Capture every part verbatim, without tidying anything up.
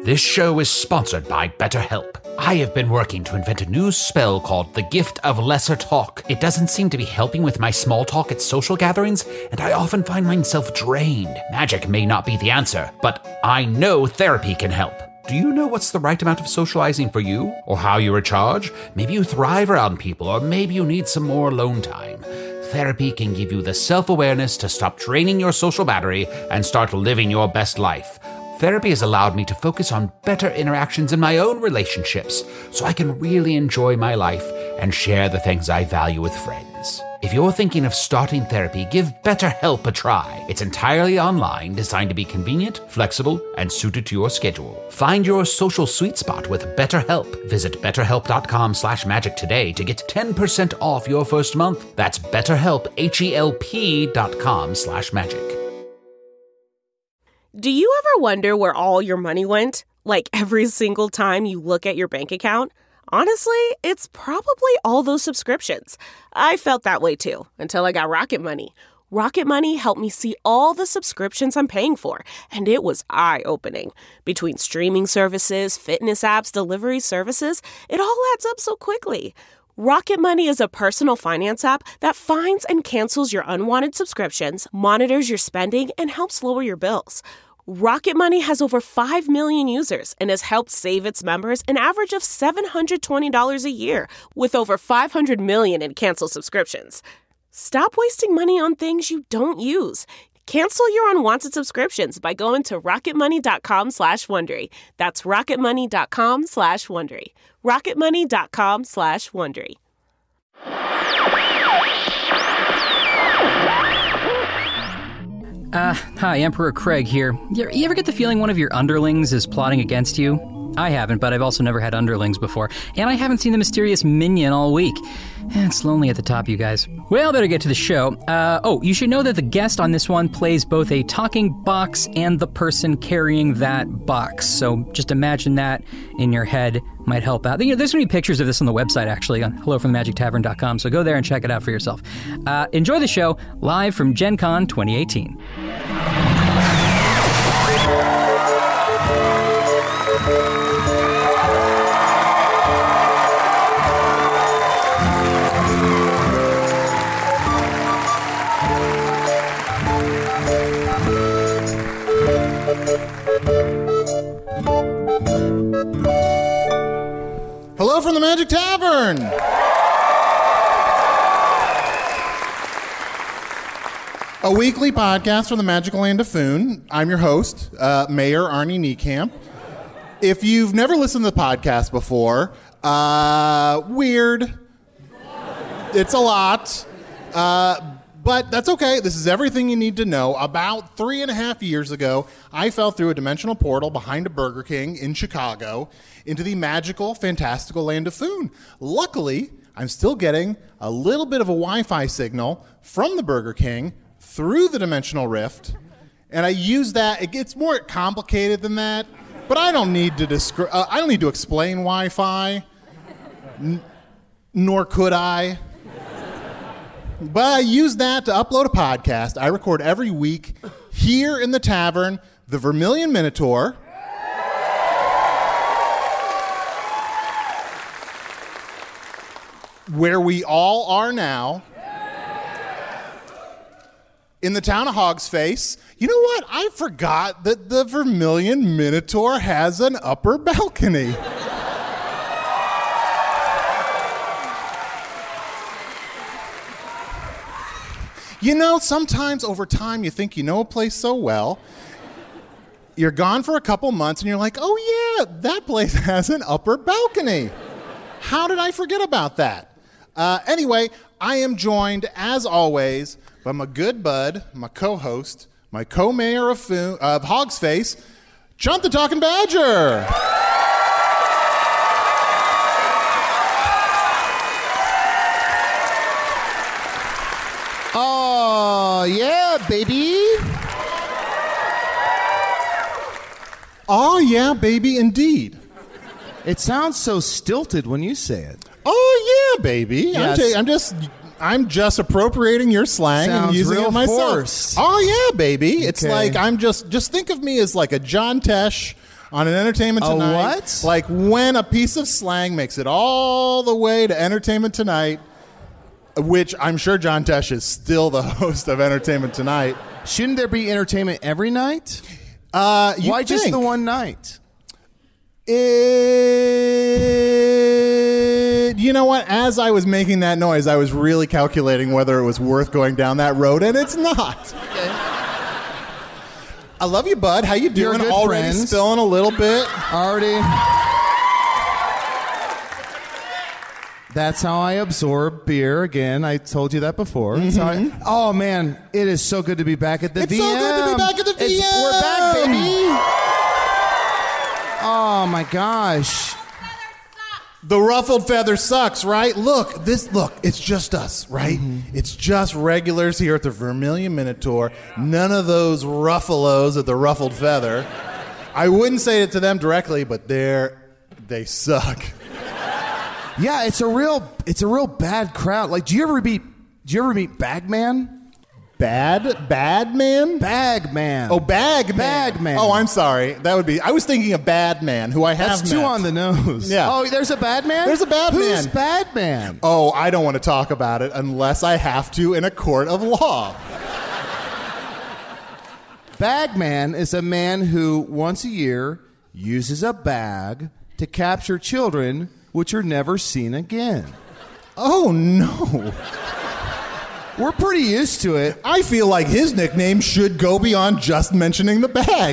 This show is sponsored by BetterHelp. I have been working to invent a new spell called the Gift of Lesser Talk. It doesn't seem to be helping with my small talk at social gatherings, and I often find myself drained. Magic may not be the answer, but I know therapy can help. Do you know what's the right amount of socializing for you? Or how you recharge? Maybe you thrive around people, or maybe you need some more alone time. Therapy can give you the self-awareness to stop draining your social battery and start living your best life. Therapy has allowed me to focus on better interactions in my own relationships, so I can really enjoy my life and share the things I value with friends. If you're thinking of starting therapy, give BetterHelp a try. It's entirely online, designed to be convenient, flexible, and suited to your schedule. Find your social sweet spot with BetterHelp. Visit betterhelp.com slash magic today to get ten percent off your first month. That's BetterHelp, H-E-L-P dot com slash magic. Do you ever wonder where all your money went? Like every single time you look at your bank account? Honestly, it's probably all those subscriptions. I felt that way too, until I got Rocket Money. Rocket Money helped me see all the subscriptions I'm paying for, and it was eye-opening. Between streaming services, fitness apps, delivery services, it all adds up so quickly. Rocket Money is a personal finance app that finds and cancels your unwanted subscriptions, monitors your spending, and helps lower your bills. Rocket Money has over five million users and has helped save its members an average of seven hundred twenty dollars a year, with over five hundred million in canceled subscriptions. Stop wasting money on things you don't use. Cancel your unwanted subscriptions by going to rocketmoney.com slash Wondery. That's rocketmoney.com slash Wondery. rocketmoney.com slash Wondery. Uh, hi, Emperor Craig here. You, you ever get the feeling one of your underlings is plotting against you? I haven't, but I've also never had underlings before, and I haven't seen the mysterious minion all week. It's lonely at the top, you guys. Well, better get to the show. Uh, oh, you should know that the guest on this one plays both a talking box and the person carrying that box. So just imagine that in your head. Might help out. You know, there's going to be pictures of this on the website, actually, on hello from the magic tavern dot com, so go there and check it out for yourself. Uh, enjoy the show, live from Gen Con twenty eighteen. Hello from the Magic Tavern! A weekly podcast from the magical land of Foon. I'm your host, uh, Mayor Arnie Niekamp. If you've never listened to the podcast before, uh, weird. It's a lot. Uh, But that's okay. This is everything you need to know. About three and a half years ago, I fell through a dimensional portal behind a Burger King in Chicago into the magical, fantastical land of Foon. Luckily, I'm still getting a little bit of a Wi-Fi signal from the Burger King through the dimensional rift, and I use that. It gets more complicated than that, but I don't need to descri- uh, I don't need to explain Wi-Fi, N- nor could I. But I use that to upload a podcast I record every week here in the tavern, the Vermilion Minotaur. Where we all are now. In the town of Hogsface. You know what? I forgot that the Vermilion Minotaur has an upper balcony. You know, sometimes over time you think you know a place so well, you're gone for a couple months and you're like, oh yeah, that place has an upper balcony. How did I forget about that? Uh, anyway, I am joined, as always, by my good bud, my co-host, my co-mayor of, Fo- of Hogsface, Chunt the Talking Badger. Oh, yeah, baby. Oh, yeah, baby, indeed. It sounds so stilted when you say it. Oh, yeah, baby. Yes. I'm, ta- I'm just I'm just appropriating your slang Sounds and using real it myself. forced. Oh, yeah, baby. It's Okay. like I'm just, just think of me as like a John Tesh on an Entertainment A Tonight. what? Like when a piece of slang makes it all the way to Entertainment Tonight, which I'm sure John Tesh is still the host of Entertainment Tonight. Shouldn't there be entertainment every night? Uh, you Why just think. the one night? It, you know what? As I was making that noise, I was really calculating whether it was worth going down that road, and it's not. Okay. I love you, bud. How you You're doing? good Already friends. spilling a little bit. Already. That's how I absorb beer. Again, I told you that before. That's how I- oh, man. It is so good to be back at the It's V M. so good to be back at the It's- V M. We're back, baby. Oh, my gosh. The ruffled feather sucks, right? Look, this look, it's just us, right? Mm-hmm. It's just regulars here at the Vermilion Minotaur. None of those ruffalos at the ruffled feather. I wouldn't say it to them directly, but they're they suck. Yeah, it's a real it's a real bad crowd. Like, do you ever meet do you ever meet Bagman? Bad bad man? Bagman. Oh, Bagman. Bagman. Oh, I'm sorry. That would be I was thinking of Bad Man, who I have That's too met. on the nose. Yeah. Oh, there's a bad man? There's a bad Who's man. bad man? Oh, I don't want to talk about it unless I have to in a court of law. Bagman is a man who once a year uses a bag to capture children which are never seen again. Oh, no. We're pretty used to it. I feel like his nickname should go beyond just mentioning the bag.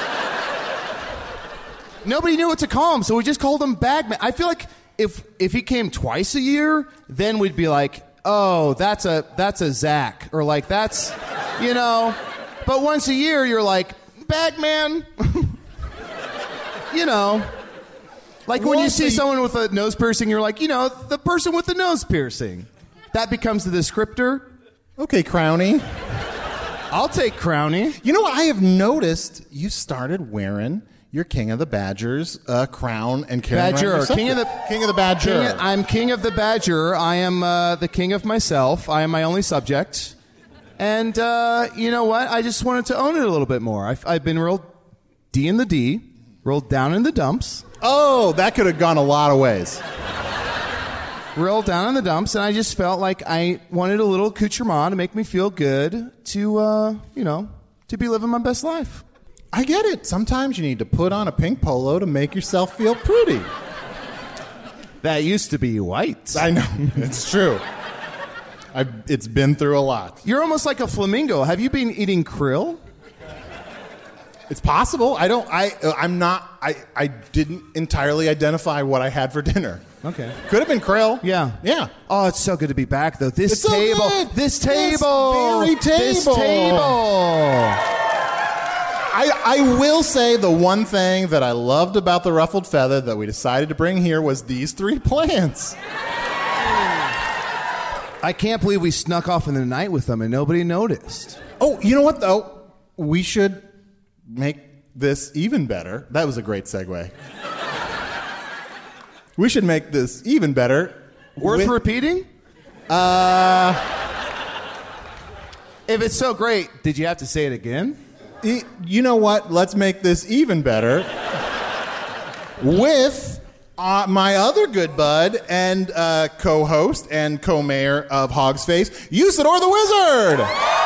Nobody knew what to call him, so we just called him Bagman. I feel like if if he came twice a year, then we'd be like, oh, that's a that's a Zach, or like that's, you know. But once a year, you're like, Bagman. You know. Like when you Once see a- someone with a nose piercing, you're like, you know, the person with the nose piercing. That becomes the descriptor. Okay, Crowny. I'll take Crowny. You know what? I have noticed you started wearing your King of the Badgers uh, crown and carrying around Badger, your King of the scepter. King of the Badger. King, I'm king of the Badger. I am uh, the king of myself. I am my only subject. And uh, you know what? I just wanted to own it a little bit more. I've, I've been real D in the D, real down in the dumps, Oh, that could have gone a lot of ways. real down in the dumps, and I just felt like I wanted a little accoutrement to make me feel good to, uh, you know, to be living my best life. I get it. Sometimes you need to put on a pink polo to make yourself feel pretty. That used to be white. I know. It's true. I've, it's been through a lot. You're almost like a flamingo. Have you been eating krill? It's possible. I don't. I. Uh, I'm not. I. I didn't entirely identify what I had for dinner. Okay. Could have been krill. Yeah. Yeah. Oh, it's so good to be back, though. This It's so table. good. This This table. very This table. table. I, I will say the one thing that I loved about the ruffled feather that we decided to bring here was these three plants. I can't believe we snuck off in the night with them and nobody noticed. Oh, you know what, though? We should make this even better. That was a great segue. We should make this even better. Worth with- repeating? Uh, If it's so great, did you have to say it again? y- you know what? Let's make this even better with uh, my other good bud and uh, co-host and co-mayor of Hog's Face, Usador the Wizard.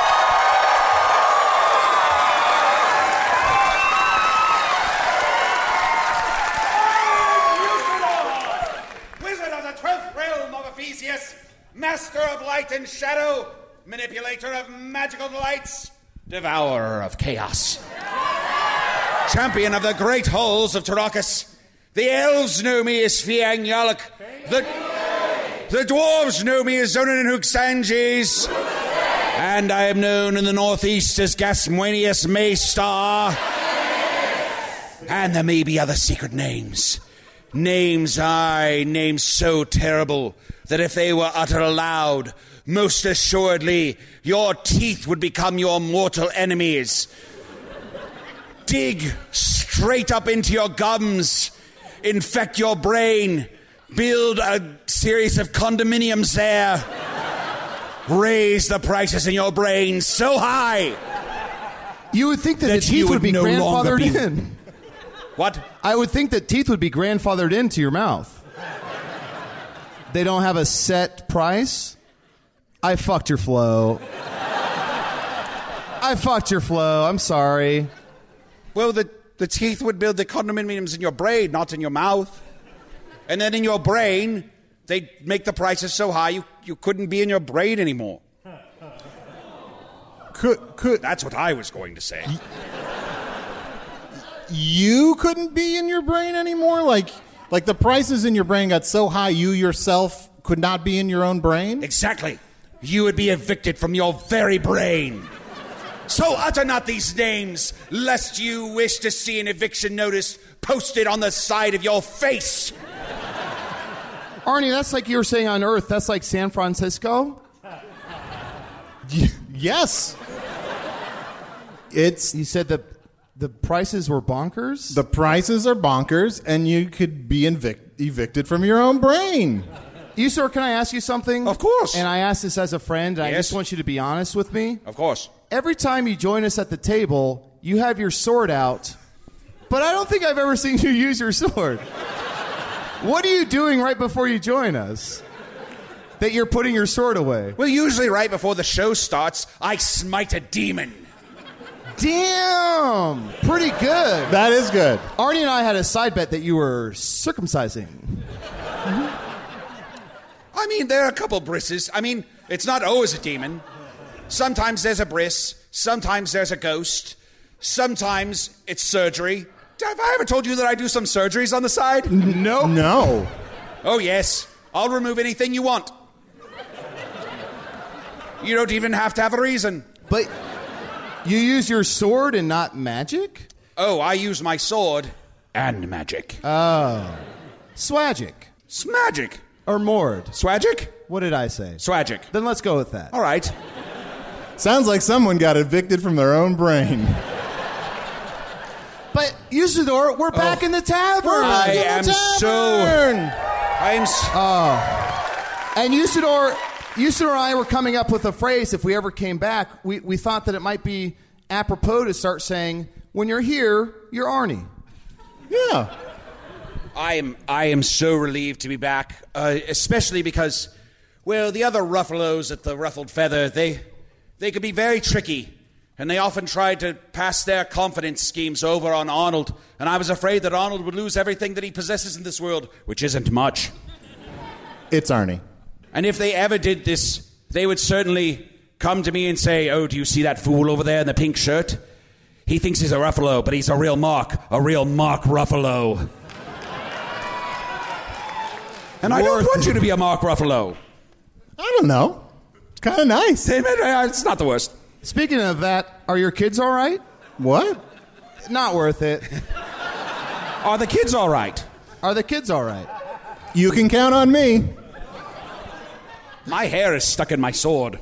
Wizard of the twelfth realm of Ephesius, master of light and shadow, manipulator of magical delights, devourer of chaos, champion of the great halls of Tarakas. The elves know me as Fiang Yalak. The, the dwarves know me as Zonin and Hooksanges. And I am known in the northeast as Gasmuenius Maystar. And there may be other secret names. Names, aye, names so terrible that if they were uttered aloud, most assuredly your teeth would become your mortal enemies. Dig straight up into your gums, infect your brain, build a series of condominiums there, raise the prices in your brain so high You would think that, that the teeth you would would be no longer grandfathered be in. What? I would think that teeth would be grandfathered into your mouth. They don't have a set price? I fucked your flow. I fucked your flow. I'm sorry. Well, the, the teeth would build the condominiums in your brain, not in your mouth. And then in your brain, they'd make the prices so high you, you couldn't be in your brain anymore. Could could That's what I was going to say. you couldn't be in your brain anymore? Like like the prices in your brain got so high you yourself could not be in your own brain? Exactly. You would be evicted from your very brain. So utter not these names, lest you wish to see an eviction notice posted on the side of your face. Arnie, that's like you were saying on Earth. That's like San Francisco? Y- yes. It's You said the the prices were bonkers? the prices are bonkers, and you could be evic- evicted from your own brain. You, sir, can I ask you something? Of course. And I ask this as a friend, and I Yes. just want you to be honest with me. Of course. Every time you join us at the table, you have your sword out, but I don't think I've ever seen you use your sword. What are you doing right before you join us that you're putting your sword away? Well, usually right before the show starts, I smite a demon. Damn! Pretty good. That is good. Arnie and I had a side bet that you were circumcising. I mean, there are a couple brisses. I mean, it's not always a demon. Sometimes there's a bris. Sometimes there's a ghost. Sometimes it's surgery. Have I ever told you that I do some surgeries on the side? No. No. Oh, yes. I'll remove anything you want. You don't even have to have a reason. But you use your sword and not magic? Oh, I use my sword and magic. Swagic. It's magic. Or Mord. Swagic? What did I say? Swagic. Then let's go with that. All right. Sounds like someone got evicted from their own brain. But Usador, we're back in the tavern. We're back I in the am so- tavern. I am. S- And Usador, Usador and I were coming up with a phrase. If we ever came back, we, we thought that it might be apropos to start saying, when you're here, you're Arnie. Yeah. I am. I am so relieved to be back, uh, especially because, well, the other Ruffalos at the Ruffled Feather, they, they could be very tricky. And they often tried to pass their confidence schemes over on Arnold. And I was afraid that Arnold would lose everything that he possesses in this world, which isn't much. It's Arnie. And if they ever did this, they would certainly come to me and say, oh, do you see that fool over there in the pink shirt? He thinks he's a Ruffalo, but he's a real Mark, a real Mark Ruffalo. And I don't want you to be a Mark Ruffalo. I don't know. It's kind of nice. It's not the worst. Speaking of that, are your kids all right? What? Not worth it. Are the kids all right? Are the kids all right? You can count on me. My hair is stuck in my sword.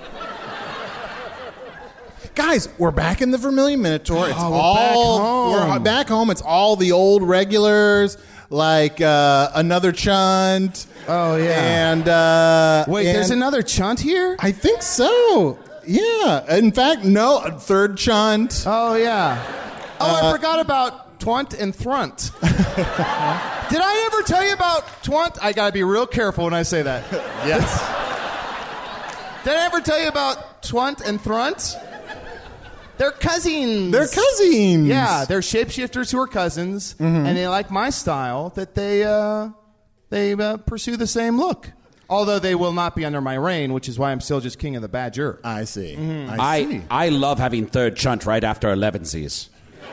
Guys, we're back in the Vermilion Minotaur. It's Oh, we're all back home. we're back home. It's all the old regulars, like uh, another Chunt. Oh, yeah. And uh, Wait, and there's another Chunt here? I think so. Yeah. In fact, no, a third Chunt. Oh, yeah. Oh, Uh, I forgot about Twunt and Thrunt. Did I ever tell you about Twunt? I gotta be real careful when I say that. Yes. Did I ever tell you about Twunt and Thrunt? They're cousins. They're cousins. Yeah, they're shapeshifters who are cousins, and they like my style that they uh, they uh, pursue the same look. Although they will not be under my reign, which is why I'm still just king of the Badger. I see. Mm-hmm. I I, see. I love having third Chunt right after elevensies.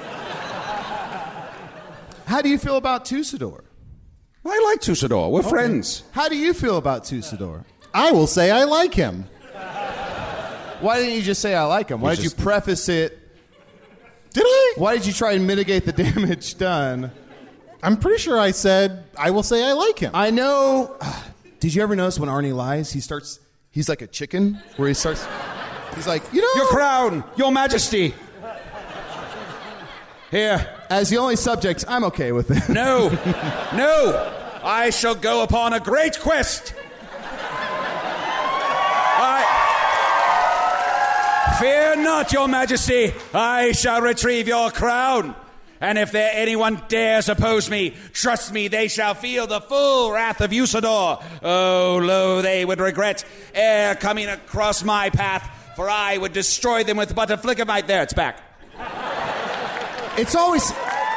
How do you feel about Tusador? I like Tusador. We're friends. How do you feel about Tusador? I will say I like him. Why didn't you just say I like him? Why He's did just- you preface it? Did I? Why did you try and mitigate the damage done? I'm pretty sure I said I will say I like him. I know. Did you ever notice when Arnie lies, he starts, he's like a chicken, where he starts, he's like, you know. Your crown, your majesty. Here. As the only subject, I'm okay with it. No. No. I shall go upon a great quest. I... Fear not, your majesty. I shall retrieve your crown. And if there anyone dares oppose me, trust me, they shall feel the full wrath of Usador. Oh, lo, they would regret ere coming across my path, for I would destroy them with but a flick of my... There, it's back. It's always...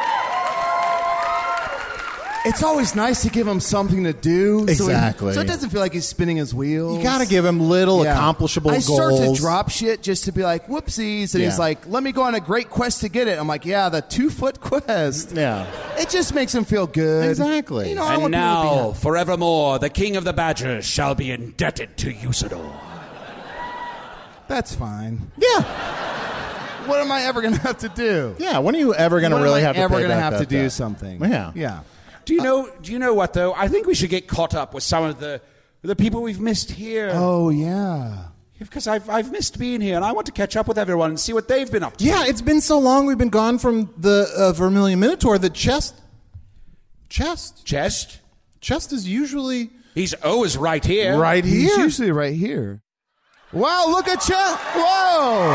It's always nice to give him something to do. Exactly. So, he, so it doesn't feel like he's spinning his wheels. You got to give him little Yeah. accomplishable I goals. start to drop shit just to be like, whoopsies. And Yeah. he's like, let me go on a great quest to get it. I'm like, yeah, the two-foot quest. Yeah. It just makes him feel good. Exactly. You know, I And want people to be now, happy. forevermore, the king of the badgers shall be indebted to Usador. That's fine. Yeah. What am I ever going to have to do? Yeah. When are you ever going to When really am I have to ever pay gonna back have to that do debt? something? Yeah. Yeah. Do you know? Do you know what though? I think we should get caught up with some of the the people we've missed here. Oh, yeah. Because I've I've missed being here, and I want to catch up with everyone and see what they've been up to. Yeah, it's been so long we've been gone from the uh, Vermilion Minotaur that Chest... Chest? Chest. Chest is usually He's always right here. right He's here. usually right here. Wow, look at Chet. Whoa.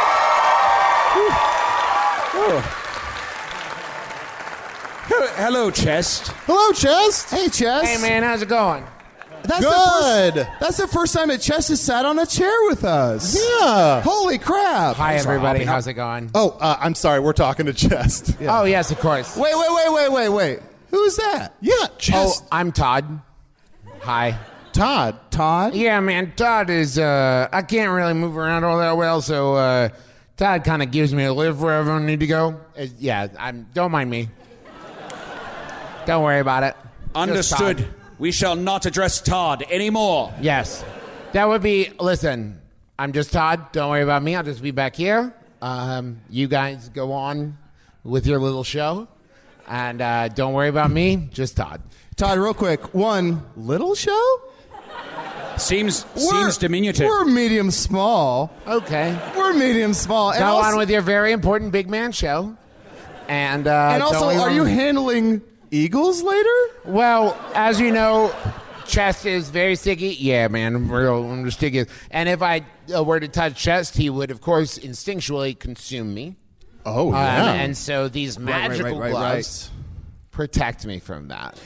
Hello, Chest. Hello, Chest. Hey, Chess. Hey, man, how's it going? That's Good. The first, that's the first time that Chess has sat on a chair with us. Yeah. Holy crap. Hi, everybody. How's it going? Oh, uh, I'm sorry. We're talking to Chest. Oh, yes, of course. Wait, wait, wait, wait, wait, wait. Who's that? Yeah, Oh, Chest. I'm Todd. Hi. Todd. Todd? Yeah, man, Todd is, uh, I can't really move around all that well, so, uh, Todd kind of gives me a lift wherever I need to go. Uh, yeah, I'm, don't mind me. Don't worry about it. Just Understood. Todd. We shall not address Todd anymore. Yes. That would be, listen, I'm just Todd. Don't worry about me. I'll just be back here. Um, you guys go on with your little show. And uh, don't worry about me, just Todd. Todd, real quick. One, little show? Seems We're- seems diminutive. We're medium small. Okay. We're medium small. And Go also, on with your very important big man show. And, uh, and also don't worry are you about- handling Eagles later? Well, as you know, Chest is very sticky. Yeah, man, I'm real I'm sticky. And if I uh, were to touch Chest, he would, of course, instinctually consume me. Oh, Um, yeah. and so these magical right, right, right, gloves protect me from that.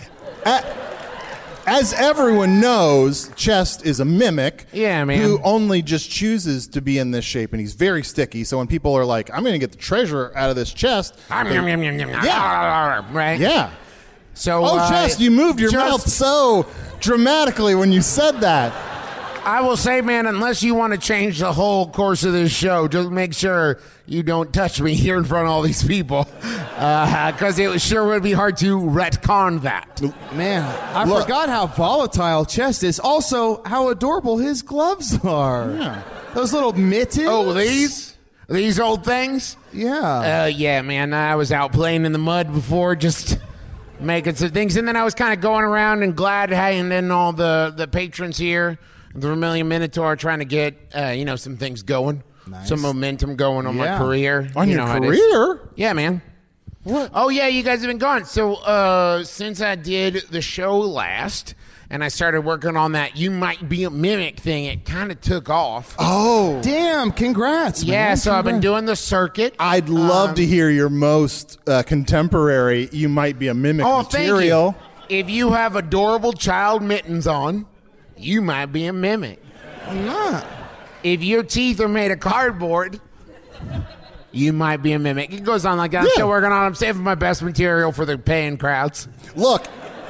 As everyone knows, Chest is a mimic. Yeah, man. Who only just chooses to be in this shape, and he's very sticky. So when people are like, "I'm going to get the treasure out of this chest," Yeah. Right? yeah. So, Oh, uh, Chest, you moved your just- mouth so dramatically when you said that. I will say, man, unless you want to change the whole course of this show, just make sure you don't touch me here in front of all these people. Because it sure would be hard to retcon that. Man, I Look. forgot how volatile Chest is. Also, how adorable his gloves are. Yeah. Those little mittens. Oh, these? These old things? Yeah. Uh, yeah, man, I was out playing in the mud before, just making some things. And then I was kind of going around and glad handing all the, the patrons here, the Vermilion Minotaur, trying to get, uh, you know, some things going. Nice. Some momentum going on Yeah. my career. On you your know how it is. career? Yeah, man. What? Oh, yeah, you guys have been gone. So, uh, since I did the show last and I started working on that You Might Be a Mimic thing, it kind of took off. Oh, Damn, congrats, man. yeah, so I've been Congrats. doing the circuit. I'd love Um, to hear your most uh, contemporary. You might be a mimic Oh, thank material. you. If you have adorable child mittens on, you might be a mimic. I'm not. If your teeth are made of cardboard, you might be a mimic. It goes on like that. I'm Yeah. still working on it. I'm saving my best material for the paying crowds. Look,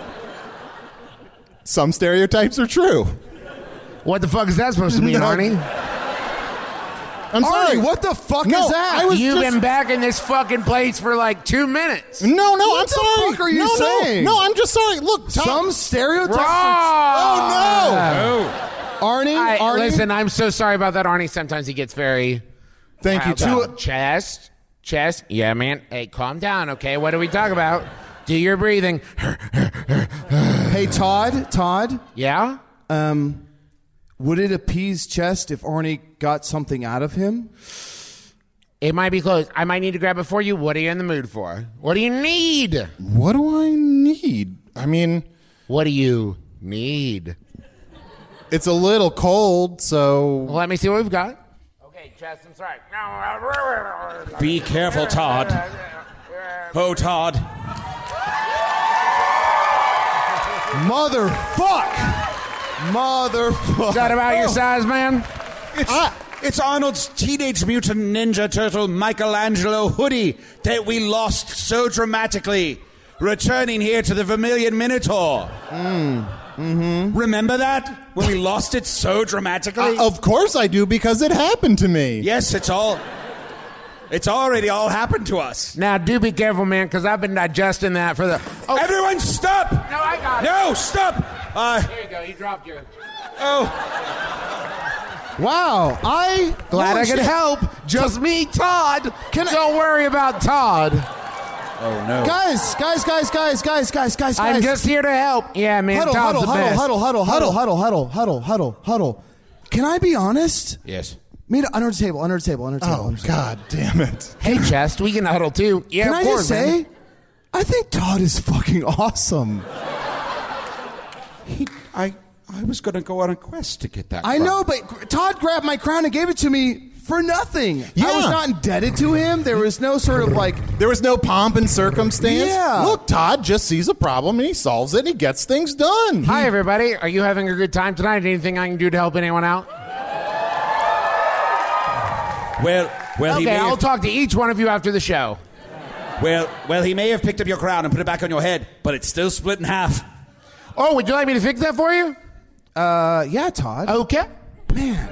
some stereotypes are true. What the fuck is that supposed to mean, No. Arnie? I'm Arnie, sorry. what the fuck No, is that? I was You've just- been back in this fucking place for like two minutes. No, no, What I'm the sorry. fuck are you no, saying? No, no, I'm just sorry. Look, Tom, Some stereotypes. Oh Arnie, I, Arnie. listen, I'm so sorry about that, Arnie. Sometimes he gets very... no! Thank you. Wow, Too. Chest, chest. Yeah, man. Hey, calm down, okay? What do we talk about? Do your breathing. Hey, Todd, Todd, Yeah? um, would it appease Chest if Arnie got something out of him? It might be close. I might need to grab it for you. What are you in the mood for? What do you need? What do I need? I mean, What do you need? it's a little cold, so Let me see what we've got. Okay, chest, I'm sorry. Be careful, Todd. Oh, Todd. Motherfuck! Motherfuck! Is that about your size, man? It's, ah. it's Arnold's Teenage Mutant Ninja Turtle Michelangelo hoodie that we lost so dramatically, returning here to the Vermilion Minotaur. Mm. Mm-hmm. Remember that? When we lost it so dramatically? Uh, of course I do, because it happened to me. Yes, it's all... It's already all happened to us. Now, do be careful, man, because I've been digesting that for the... Oh. Everyone, stop! No, I got it. No, stop! Uh, Here you go. You dropped your... Oh. Wow. I... Glad I could shit. help. Just me, Todd. Can I- Don't worry about Todd. Oh, no. Guys, guys, guys, guys, guys, guys, guys, I'm guys. just here to help. Yeah, man, Huddle, Todd's huddle, the huddle, best. huddle, huddle, huddle, huddle, huddle, huddle, huddle, huddle, Can I be honest? Yes. Meet under the table, under the table, under the table. Oh, under the table. God damn it. Hey, Chest, we can huddle, too. Yeah, Can of I course, just say, man. I think Todd is fucking awesome. He, I, I was going to go on a quest to get that I crown. know, but Todd grabbed my crown and gave it to me for nothing. Yeah. I was not indebted to him. There was no sort of like... There was no pomp and circumstance. Yeah. Look, Todd just sees a problem and he solves it and he gets things done. Hi, everybody. Are you having a good time tonight? Anything I can do to help anyone out? Well, well, he Okay, may I'll have, talk to each one of you after the show. well, well, he may have picked up your crown and put it back on your head, but it's still split in half. Oh, would you like me to fix that for you? Uh, yeah, Todd. Okay. Man.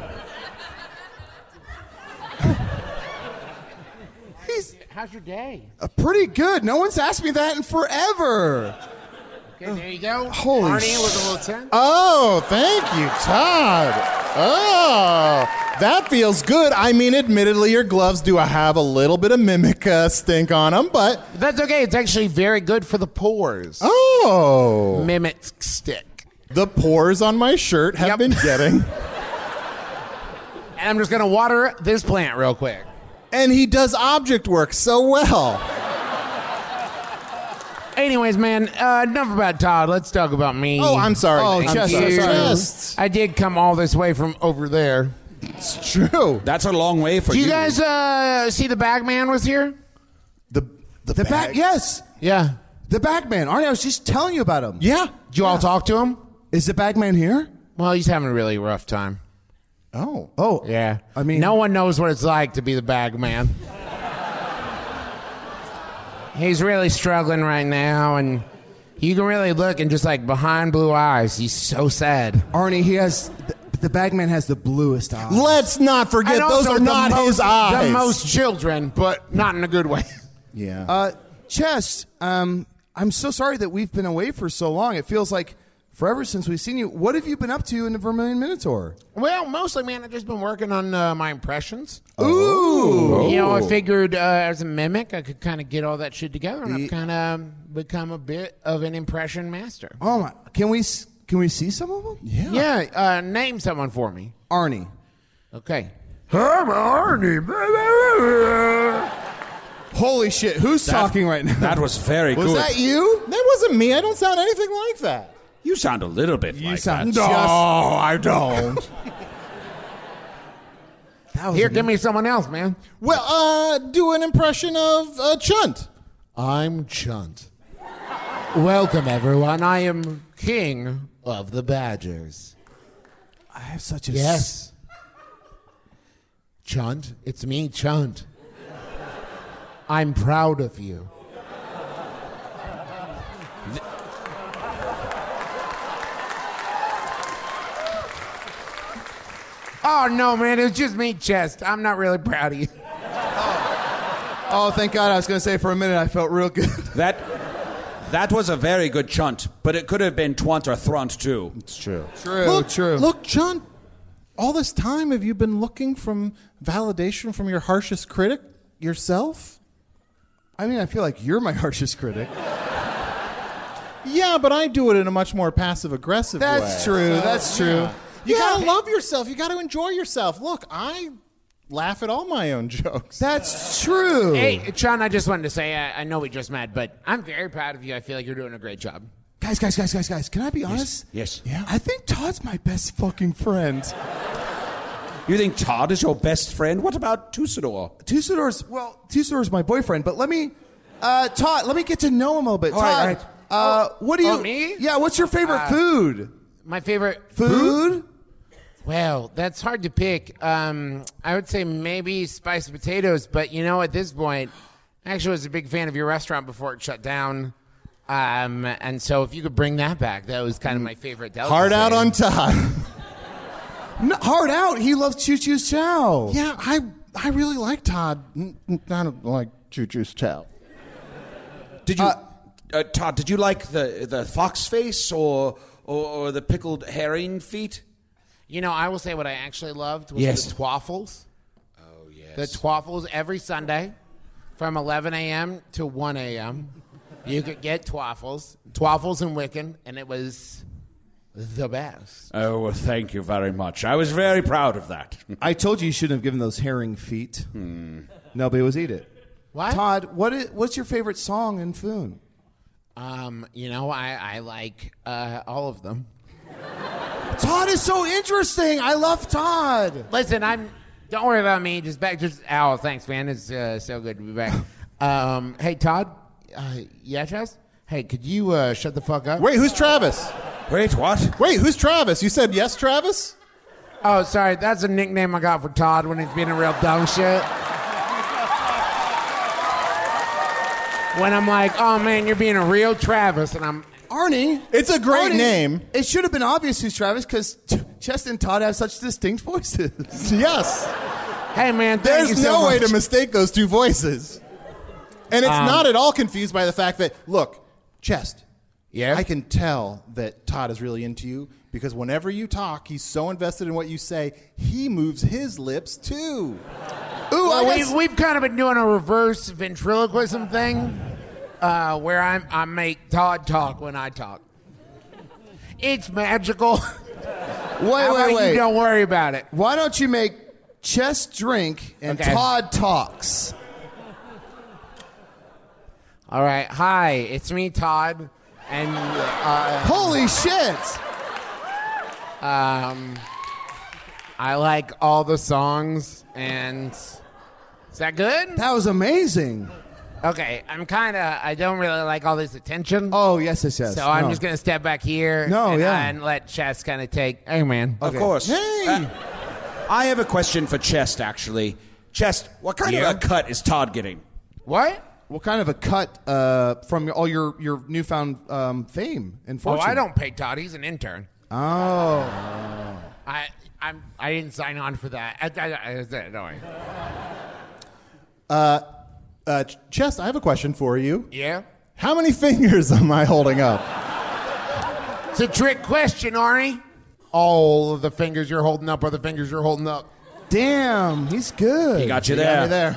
He's How's your day? uh, pretty good. No one's asked me that in forever. Okay, there you go. Holy Arnie sh- with a little ten. Oh, thank you, Todd. Oh, that feels good. I mean, admittedly, your gloves do have a little bit of mimic uh, stink on them, but... That's okay. It's actually very good for the pores. Oh. Mimic stick. The pores on my shirt have Yep. been getting... And I'm just going to water this plant real quick. And he does object work so well. Anyways, man, uh, enough about Todd. Let's talk about me. Oh, I'm sorry. Oh, I'm Chest, sorry. sorry. Chest. I did come all this way from over there. It's true. That's a long way for Do you. you guys uh, see the bag man was here? The, the, The back, yes. Yeah. The Bagman. Arnie, I was just telling you about him. Yeah. Did you all talk to him? Is the Bagman here? Well, he's having a really rough time. Oh. Oh. Yeah. I mean- no one knows what it's like to be the bag man. He's really struggling right now, and you can really look and just like behind blue eyes, he's so sad. Arnie, he has... The, the Bagman has the bluest eyes. Let's not forget, And those also are the not most- his eyes. The most children, but not in a good way. Yeah. Uh, Chess, um, I'm so sorry that we've been away for so long. It feels like forever since we've seen you. What have you been up to in the Vermilion Minotaur? Well, mostly, man, I've just been working on uh, my impressions. Ooh. You know, I figured uh, as a mimic, I could kind of get all that shit together, and I've kind of become a bit of an impression master. Oh, my. Can we, s- can we see some of them? yeah. Yeah, uh, name someone for me. Arnie. Okay. Holy shit. Who's talking right now? That was very Was good. that you? That wasn't me. I don't sound anything like that. You sound a little bit You like sound that. just... I don't. That was Here, give me someone else, man. Well, uh, do an impression of uh, Chunt. I'm Chunt. Welcome, everyone. I am king of the Badgers. I have such a... Yes. Chunt, it's me, Chunt. I'm proud of you. Oh, no, man, it's just me, Chest. I'm not really proud of you. Oh, thank God. I was going to say for a minute I felt real good. That that was a very good chunt, but it could have been twant or thront too. It's true. True, look, true. Look, Chunt, all this time have you been looking from validation from your harshest critic, yourself? I mean, I feel like you're my harshest critic. Yeah, but I do it in a much more passive-aggressive way. That's true. That's true. You You gotta gotta- love yourself. You gotta enjoy yourself. Look, I laugh at all my own jokes. That's true. Hey, Chunt, I just wanted to say, I, I know we just met, but I'm very proud of you. I feel like you're doing a great job. Guys, guys, guys, guys, guys. Can I be honest? Yes. Yeah. I think Todd's my best fucking friend. You think Todd is your best friend? What about Tusador? Tusador's, well, Tusador's my boyfriend, but let me, Uh, Todd, let me get to know him a little bit. All Todd, right, all right. Uh, what do you? Oh, me? Yeah, what's your favorite Uh, food? My favorite Food? Well, that's hard to pick. Um, I would say maybe spiced potatoes, but you know, at this point, I actually was a big fan of your restaurant before it shut down. Um, and so if you could bring that back, that was kind of my favorite delicacy. Hard out on Todd. No, hard out. He loves Choo Choo's Chow. Yeah, I I really like Todd. N- n- I don't like Choo Choo's Chow. Did you, uh, uh, Todd? Did you like the the fox face or, or or the pickled herring feet? You know, I will say what I actually loved was Yes. the twaffles. Oh yes. The twaffles every Sunday from eleven a.m. to one a.m. You could get twaffles, twaffles and Wiccan, and it was the best. Oh, well, thank you very much. I was very proud of that. I told you you shouldn't have given those herring feet. Hmm. Nobody was eat it. What? Todd, what is, what's your favorite song in Foon? Um, you know, I, I like uh, all of them. Todd is so interesting. I love Todd. Listen, I'm. Don't worry about me. Just back. Just oh, thanks, man. It's uh, so good to be back. Um, hey, Todd. Uh, yeah, Chaz? Hey, could you uh, shut the fuck up? Wait, who's Travis? Wait, what? Wait, who's Travis? You said yes, Travis? Oh, sorry. That's a nickname I got for Todd when he's being a real dumb shit. When I'm like, oh man, you're being a real Travis, and I'm Arnie. It's a great Arnie, name. It should have been obvious who's Travis because Chest and Todd have such distinct voices. Yes. hey man, thank There's you so no way much. to mistake those two voices. And it's Um, not at all confused by the fact that, look, Chest, Yeah? I can tell that Todd is really into you because whenever you talk, he's so invested in what you say, he moves his lips too. Ooh, Well, I we've, guess, we've kind of been doing a reverse ventriloquism thing uh, where I'm, I make Todd talk when I talk. It's magical. wait, How wait, about wait. You don't worry about it. Why don't you make Chest drink and Okay. Todd talks? All right. Hi, it's me, Todd. And uh, Holy shit! um, I like all the songs. And is that good? That was amazing. Okay. I'm kind of, I don't really like all this attention. Oh, yes, yes, yes. So I'm No. just going to step back here No, and, yeah. uh, and let Chess kind of take, hey, man. Of course. Hey! Uh, I have a question for Chest, actually. Chest, what kind Yeah? of a cut is Todd getting? What? What kind of a cut uh, from all your, your newfound um, fame and Oh, fortune? I don't pay Todd. He's an intern. Oh. I I'm I didn't sign on for that. I, I, I, I, don't worry. Uh, uh, Ch- Chest, I have a question for you. Yeah? How many fingers am I holding up? It's a trick question, Arnie. All of the fingers you're holding up are the fingers you're holding up. Damn, he's good. He got you You there. got me there.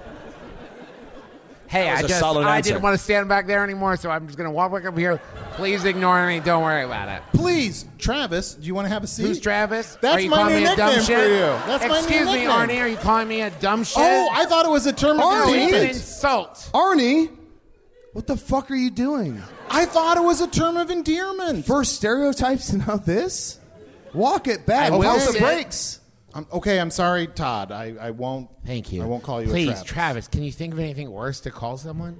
Hey, That I was a just solid I answer. didn't want to stand back there anymore, so I'm just gonna walk back up here. Please ignore me. Don't worry about it. Please, Travis, do you want to have a seat? Who's Travis? That's are you my calling new me a dumb nickname shit? for you. That's my new Excuse me, nickname. Arnie. Are you calling me a dumb shit? Oh, I thought it was a term of Arnie! It's an endearment. insult. Arnie, what the fuck are you doing? I thought it was a term of endearment. First stereotypes and now this? Walk it back. I will Pump the say- brakes. I'm, okay, I'm sorry, Todd. I, I won't. Thank you. I won't call you Please, a Travis. Travis, can you think of anything worse to call someone?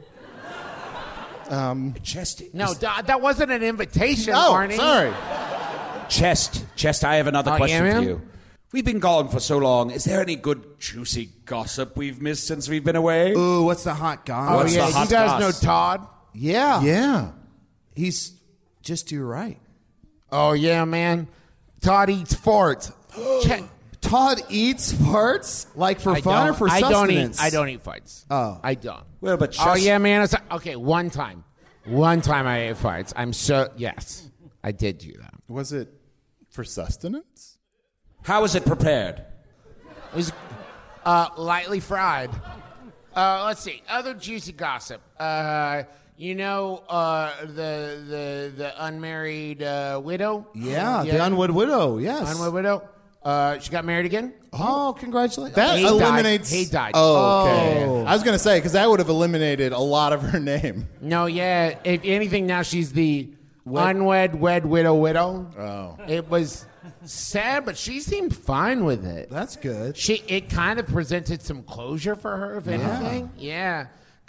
Chest. No, that, that wasn't an invitation, Oh, Arnie. sorry. Chest. Chest, I have another Oh, question yeah, for man? you. We've been gone for so long. Is there any good, juicy gossip we've missed since we've been away? Ooh, what's the hot guy? Oh, What's yeah, the hot you guys goss? know Todd? Yeah. Yeah. He's just to your right. Oh, yeah, man. Todd eats farts. Check. Todd eats farts? Like for I fun or don't- for I don't eat. sustenance? I don't eat farts. Oh. I don't. Well, but Oh just- yeah, man. It's, okay, one time, one time I ate farts. I'm so yes, I did do that. Was it for sustenance? How is it prepared? It was uh, lightly fried. Uh, let's see. Other juicy gossip. Uh, you know uh, the the the unmarried uh, widow. Yeah, the Unwed Widow, yes. Unmarried widow. Uh, she got married again. Oh, congratulations. That He died. eliminates. He died. Oh, okay. Oh. I was going to say, because that would have eliminated a lot of her name. No, yeah. If anything, now she's the unwed, wed, widow, widow. Oh. It was sad, but she seemed fine with it. That's good. She it kind of presented some closure for her, if anything. Yeah,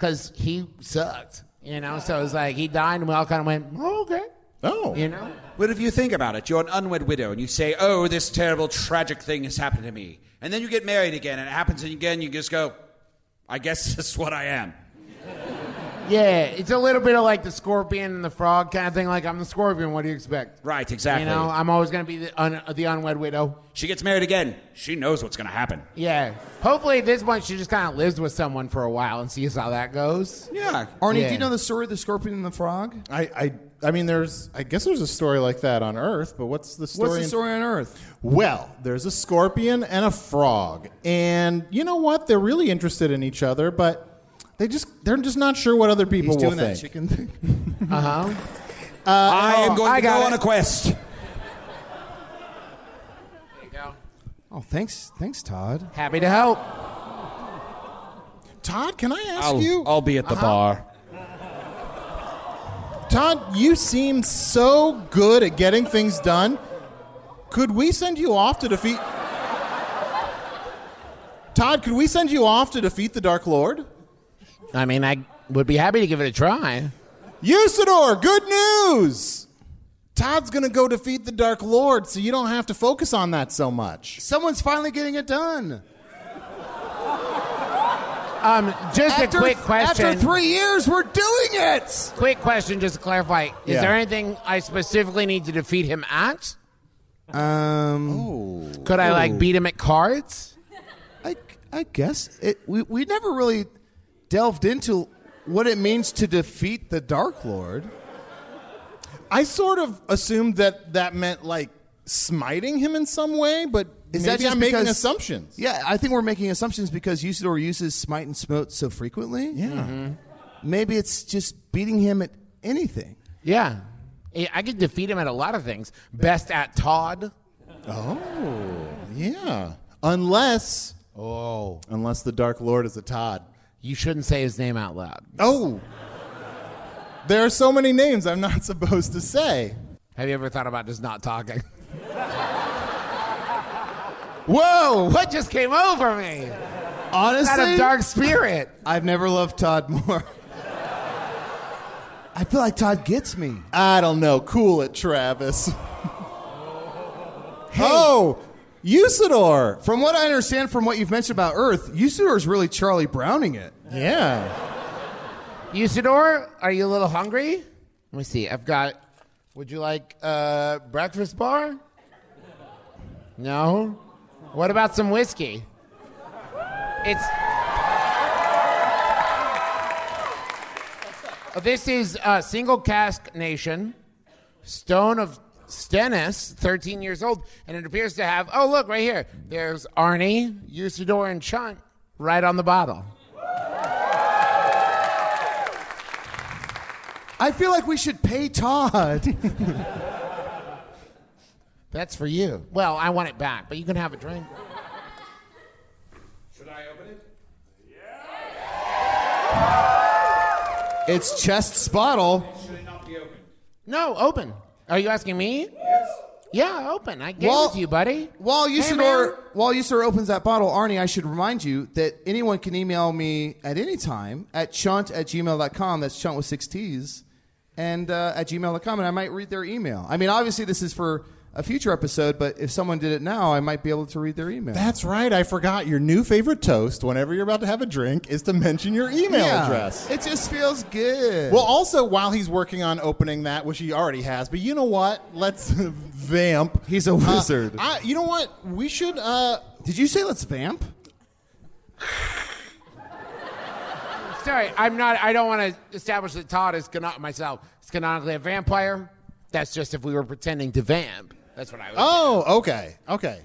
because he sucked. You know, so it was like he died, and we all kind of went, oh, okay. Oh. You know? But if you think about it, you're an unwed widow, and you say, oh, this terrible, tragic thing has happened to me. And then you get married again, and it happens again, you just go, I guess this is what I am. Yeah, it's a little bit of like the scorpion and the frog kind of thing. Like, I'm the scorpion, what do you expect? Right, exactly. You know, I'm always going to be the, un- the unwed widow. She gets married again. She knows what's going to happen. Yeah. Hopefully at this point she just kind of lives with someone for a while and sees how that goes. Yeah. Arnie, Yeah. do you know the story of the scorpion and the frog? I, I, I mean, there's. I guess there's a story like that on Earth, but what's the story? What's the in- story on Earth? Well, there's a scorpion and a frog, and you know what? They're really interested in each other, but they just they're just not sure what other people He's will doing that think. chicken thing. Uh-huh. I am going I to go got on it. a quest. There you go. Oh, thanks, thanks, Todd. Happy to help. Todd, can I ask I'll, you? I'll be at the bar. Todd, you seem so good at getting things done. Could we send you off to defeat? Todd, could we send you off to defeat the Dark Lord? I mean, I would be happy to give it a try. Usador, good news! Todd's gonna go defeat the Dark Lord, so you don't have to focus on that so much. Someone's finally getting it done. Um, just After, a quick question. After three years, we're doing it. Quick question, just to clarify. Is Yeah. there anything I specifically need to defeat him at? Um, Could I, like, beat him at cards? I, I guess it, we we never really delved into what it means to defeat the Dark Lord. I sort of assumed that that meant like smiting him in some way, but Is maybe that just I'm making because- assumptions. Yeah, I think we're making assumptions because Usador uses smite and smote so frequently. Yeah. Maybe it's just beating him at anything. Yeah. I I could defeat him at a lot of things. Best at Todd. Oh, yeah. Unless, Oh. unless the Dark Lord is a Todd. You shouldn't say his name out loud. Oh, there are so many names I'm not supposed to say. Have you ever thought about just not talking? Whoa, what just came over me? Honestly, Out of dark spirit. I've never loved Todd more. I feel like Todd gets me. I don't know. Cool it, Travis. Oh, Usador. From what I understand from what you've mentioned about Earth, Usador is really Charlie Browning it. Yeah. Usador, are you a little hungry? Let me see. I've got, would you like a breakfast bar? No? What about some whiskey? It's... This is uh, Single Cask Nation, Stone of Stennis, thirteen years old, and it appears to have, oh, look, right here. There's Arnie, Usador, and Chunt right on the bottle. I feel like we should pay Todd. That's for you. Well, I want it back, but you can have a drink. Should I open it? It's Chest's bottle. Should it not be open? No, open. Are you asking me? Yes. Yeah, open. I gave Well, it to you, buddy. While Hey, Usador, man. while Usador opens that bottle, Arnie, I should remind you that anyone can email me at any time at chunt at gmail dot com. That's chunt with six T's. And uh, at gmail dot com, and I might read their email. I mean, obviously, this is for a future episode, but if someone did it now, I might be able to read their email. That's right. I forgot. Your new favorite toast whenever you're about to have a drink is to mention your email Yeah. address. It just feels good. Well, also, while he's working on opening that, which he already has, but you know what? Let's vamp. He's a wizard. Uh, I, you know what? We should... Uh, Did you say let's vamp? Sorry, I'm not. I don't want to establish that Todd is cano- myself. Is canonically a vampire. That's just if we were pretending to vamp. That's what I was. oh, okay. Okay.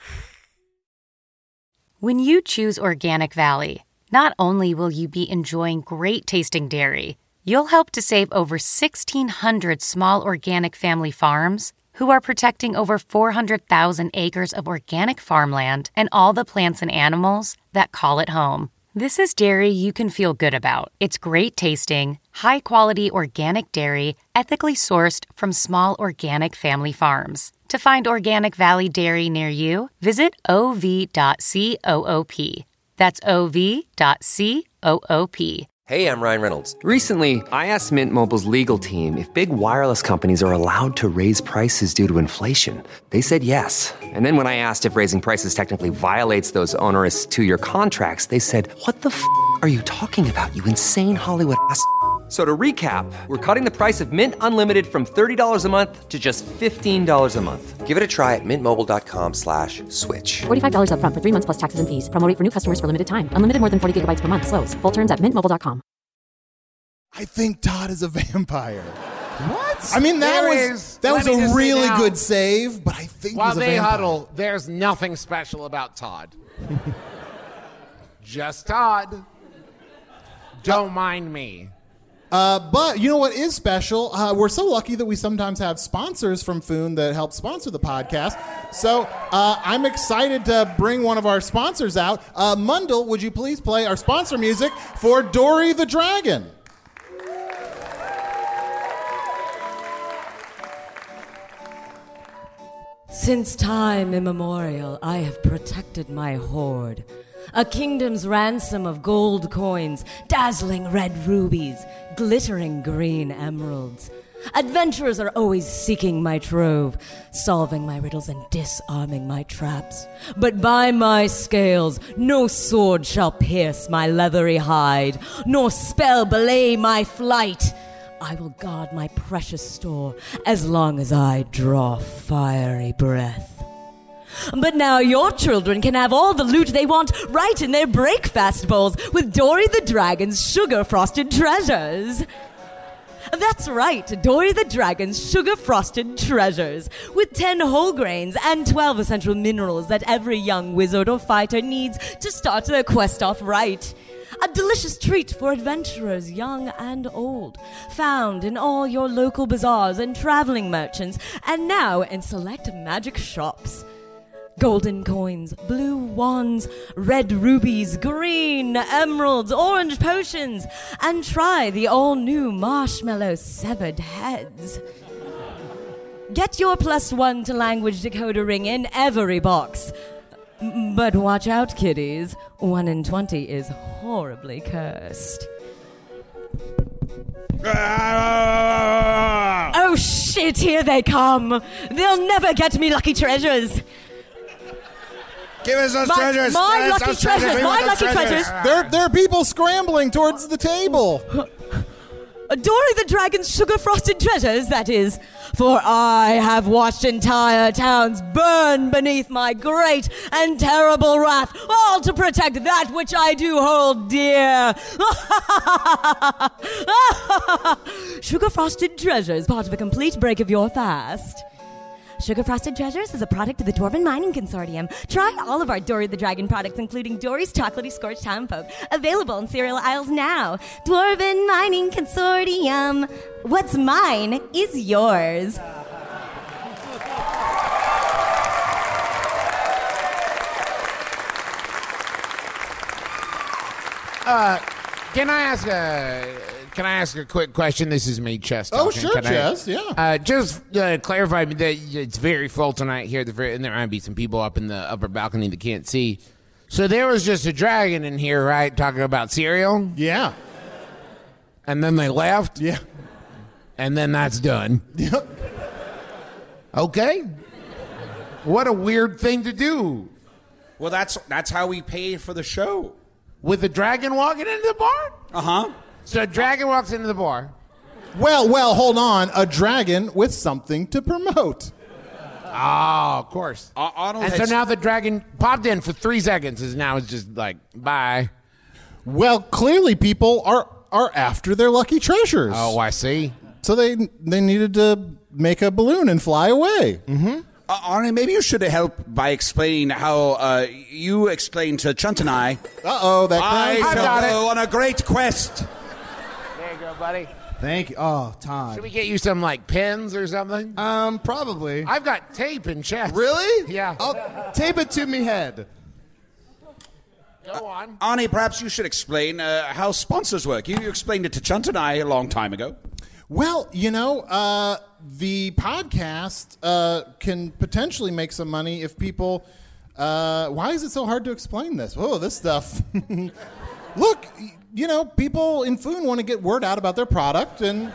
When you choose Organic Valley, not only will you be enjoying great tasting dairy, you'll help to save over sixteen hundred small organic family farms who are protecting over four hundred thousand acres of organic farmland and all the plants and animals that call it home. This is dairy you can feel good about. It's great tasting, high-quality organic dairy, ethically sourced from small organic family farms. To find Organic Valley Dairy near you, visit o v dot coop. That's o v dot coop. Hey, I'm Ryan Reynolds. Recently, I asked Mint Mobile's legal team if big wireless companies are allowed to raise prices due to inflation. They said yes. And then when I asked if raising prices technically violates those onerous two-year contracts, they said, what the f*** are you talking about, you insane Hollywood ass f- So to recap, we're cutting the price of Mint Unlimited from thirty dollars a month to just fifteen dollars a month. Give it a try at mintmobile.com slash switch. forty-five dollars up front for three months plus taxes and fees. Promo rate for new customers for limited time. Unlimited more than forty gigabytes per month. Slows full terms at mint mobile dot com. I think Todd is a vampire. What? I mean, that There was is- that was let me a just say really now, good save, but I think While he's a they vampire. huddle, there's nothing special about Todd. Just Todd. Don't mind me. Uh, but you know what is special? Uh, we're so lucky that we sometimes have sponsors from Foon that help sponsor the podcast. So uh, I'm excited to bring one of our sponsors out. Uh, Mundell, would you please play our sponsor music for Dory the Dragon? Since time immemorial, I have protected my hoard. A kingdom's ransom of gold coins, dazzling red rubies, glittering green emeralds. Adventurers are always seeking my trove, solving my riddles and disarming my traps. But by my scales, no sword shall pierce my leathery hide, nor spell belay my flight. I will guard my precious store as long as I draw fiery breath. But now your children can have all the loot they want right in their breakfast bowls with Dory the Dragon's sugar-frosted treasures. That's right, Dory the Dragon's sugar-frosted treasures, with ten whole grains and twelve essential minerals that every young wizard or fighter needs to start their quest off right. A delicious treat for adventurers young and old, found in all your local bazaars and traveling merchants, and now in select magic shops. Golden coins, blue wands, red rubies, green emeralds, orange potions, and try the all-new marshmallow severed heads. Get your plus one to language decoder ring in every box. But watch out, kiddies. One in twenty is horribly cursed. Oh shit, here they come. They'll never get me lucky treasures. Give us those My- treasures. my Give us lucky those treasures. treasures. We My want those lucky treasures. There, there are people scrambling towards the table. Dory the Dragon's sugar-frosted treasures, that is. For I have watched entire towns burn beneath my great and terrible wrath, all to protect that which I do hold dear. Sugar-frosted treasures, part of a complete break of your fast. Sugar Frosted Treasures is a product of the Dwarven Mining Consortium. Try all of our Dory the Dragon products, including Dory's Chocolatey Scorched Townfolk, available in cereal aisles now. Dwarven Mining Consortium. What's mine is yours. Uh, can I ask a can I ask a quick question? This is me, Chess. Oh, talking. sure, Can I- Chess, yeah. Uh, just uh, clarify that it's very full tonight here, at the very, and there might be some people up in the upper balcony that can't see. So there was just a dragon in here, right, talking about cereal? Yeah. And then they left? Yeah. And then that's done. Yep. Okay. What a weird thing to do. Well, that's that's how we pay for the show. With a dragon walking into the bar? Uh-huh. So a dragon walks into the bar. Well, well, hold on. A dragon with something to promote. Oh, of course. Uh, Arnold and had- so now the dragon popped in for three seconds, and now it's just like, bye. Well, clearly people are are after their lucky treasures. Oh, I see. So they they needed to make a balloon and fly away. Mm-hmm. Uh, Arnie, maybe you should help by explaining how uh, you explained to Chunt and I. Uh-oh, that I crowd- I got shall it. go on a great quest. There you go, buddy. Thank you. Oh, Todd. Should we get you some, like, pins or something? Um, probably. I've got tape and chest. Really? Yeah. I'll tape it to me head. Go on. Arnie, perhaps you should explain uh, how sponsors work. You, you explained it to Chunt and I a long time ago. Well, you know, uh, the podcast uh, can potentially make some money if people... Uh, why is it so hard to explain this? Oh, this stuff... Look, you know, people in Foon want to get word out about their product, and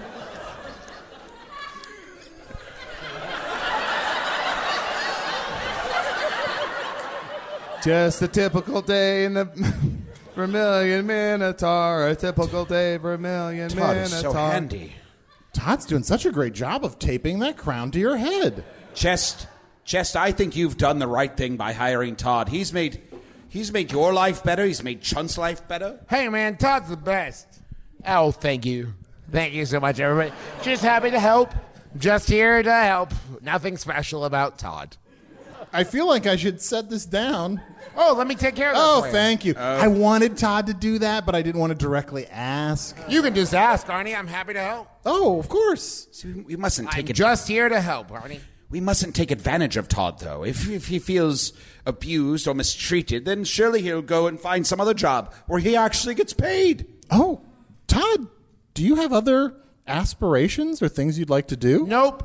just a typical day in the Vermilion Minotaur. A typical day, Vermilion Todd Minotaur. is so handy. Todd's doing such a great job of taping that crown to your head. Chest, Chest, I think you've done the right thing by hiring Todd. He's made, he's made your life better. He's made Chunt's life better. Hey, man, Todd's the best. Oh, thank you. Thank you so much, everybody. Just happy to help. Just here to help. Nothing special about Todd. I feel like I should set this down. Oh, let me take care of that Oh, for you. thank you. I wanted Todd to do that, but I didn't want to directly ask. You can just ask, Arnie. I'm happy to help. Oh, of course. See, we mustn't take I'm it. just here to help, Arnie. We mustn't take advantage of Todd, though. If, if he feels abused or mistreated, then surely he'll go and find some other job where he actually gets paid. Oh, Todd, do you have other aspirations or things you'd like to do? Nope.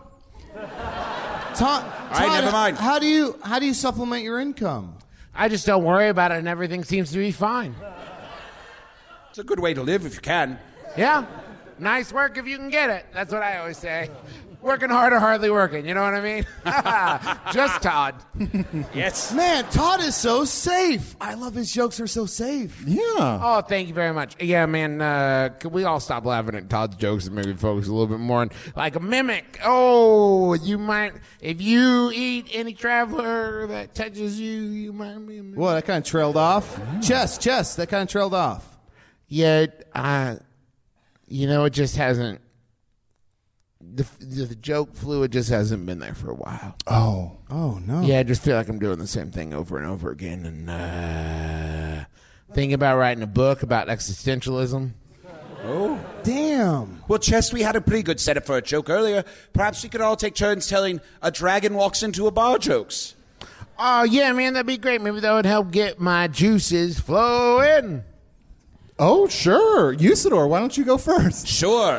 Todd, All right, never mind. How do you how do you supplement your income? I just don't worry about it, and everything seems to be fine. It's a good way to live if you can. Yeah. Nice work if you can get it. That's what I always say. Working hard or hardly working, you know what I mean? Just Todd. Yes. Man, Todd is so safe. I love his jokes are so safe. Yeah. Oh, thank you very much. Yeah, man, uh, could we all stop laughing at Todd's jokes and maybe focus a little bit more on, like, a mimic? Oh, you might, if you eat any traveler that touches you, you might be a mimic. Well, that kind of trailed off. Chess, chess, that kind of trailed off. Yeah, uh, you know, it just hasn't, the, the joke fluid just hasn't been there for a while. Oh. Oh, no. Yeah, I just feel like I'm doing the same thing over and over again. And uh, thinking about writing a book about existentialism. Oh. Damn. Well, Chest, we had a pretty good setup for a joke earlier. Perhaps we could all take turns telling a dragon walks into a bar jokes. Oh, yeah, man, that'd be great. Maybe that would help get my juices flowing. Oh, sure. Usador, why don't you go first? Sure.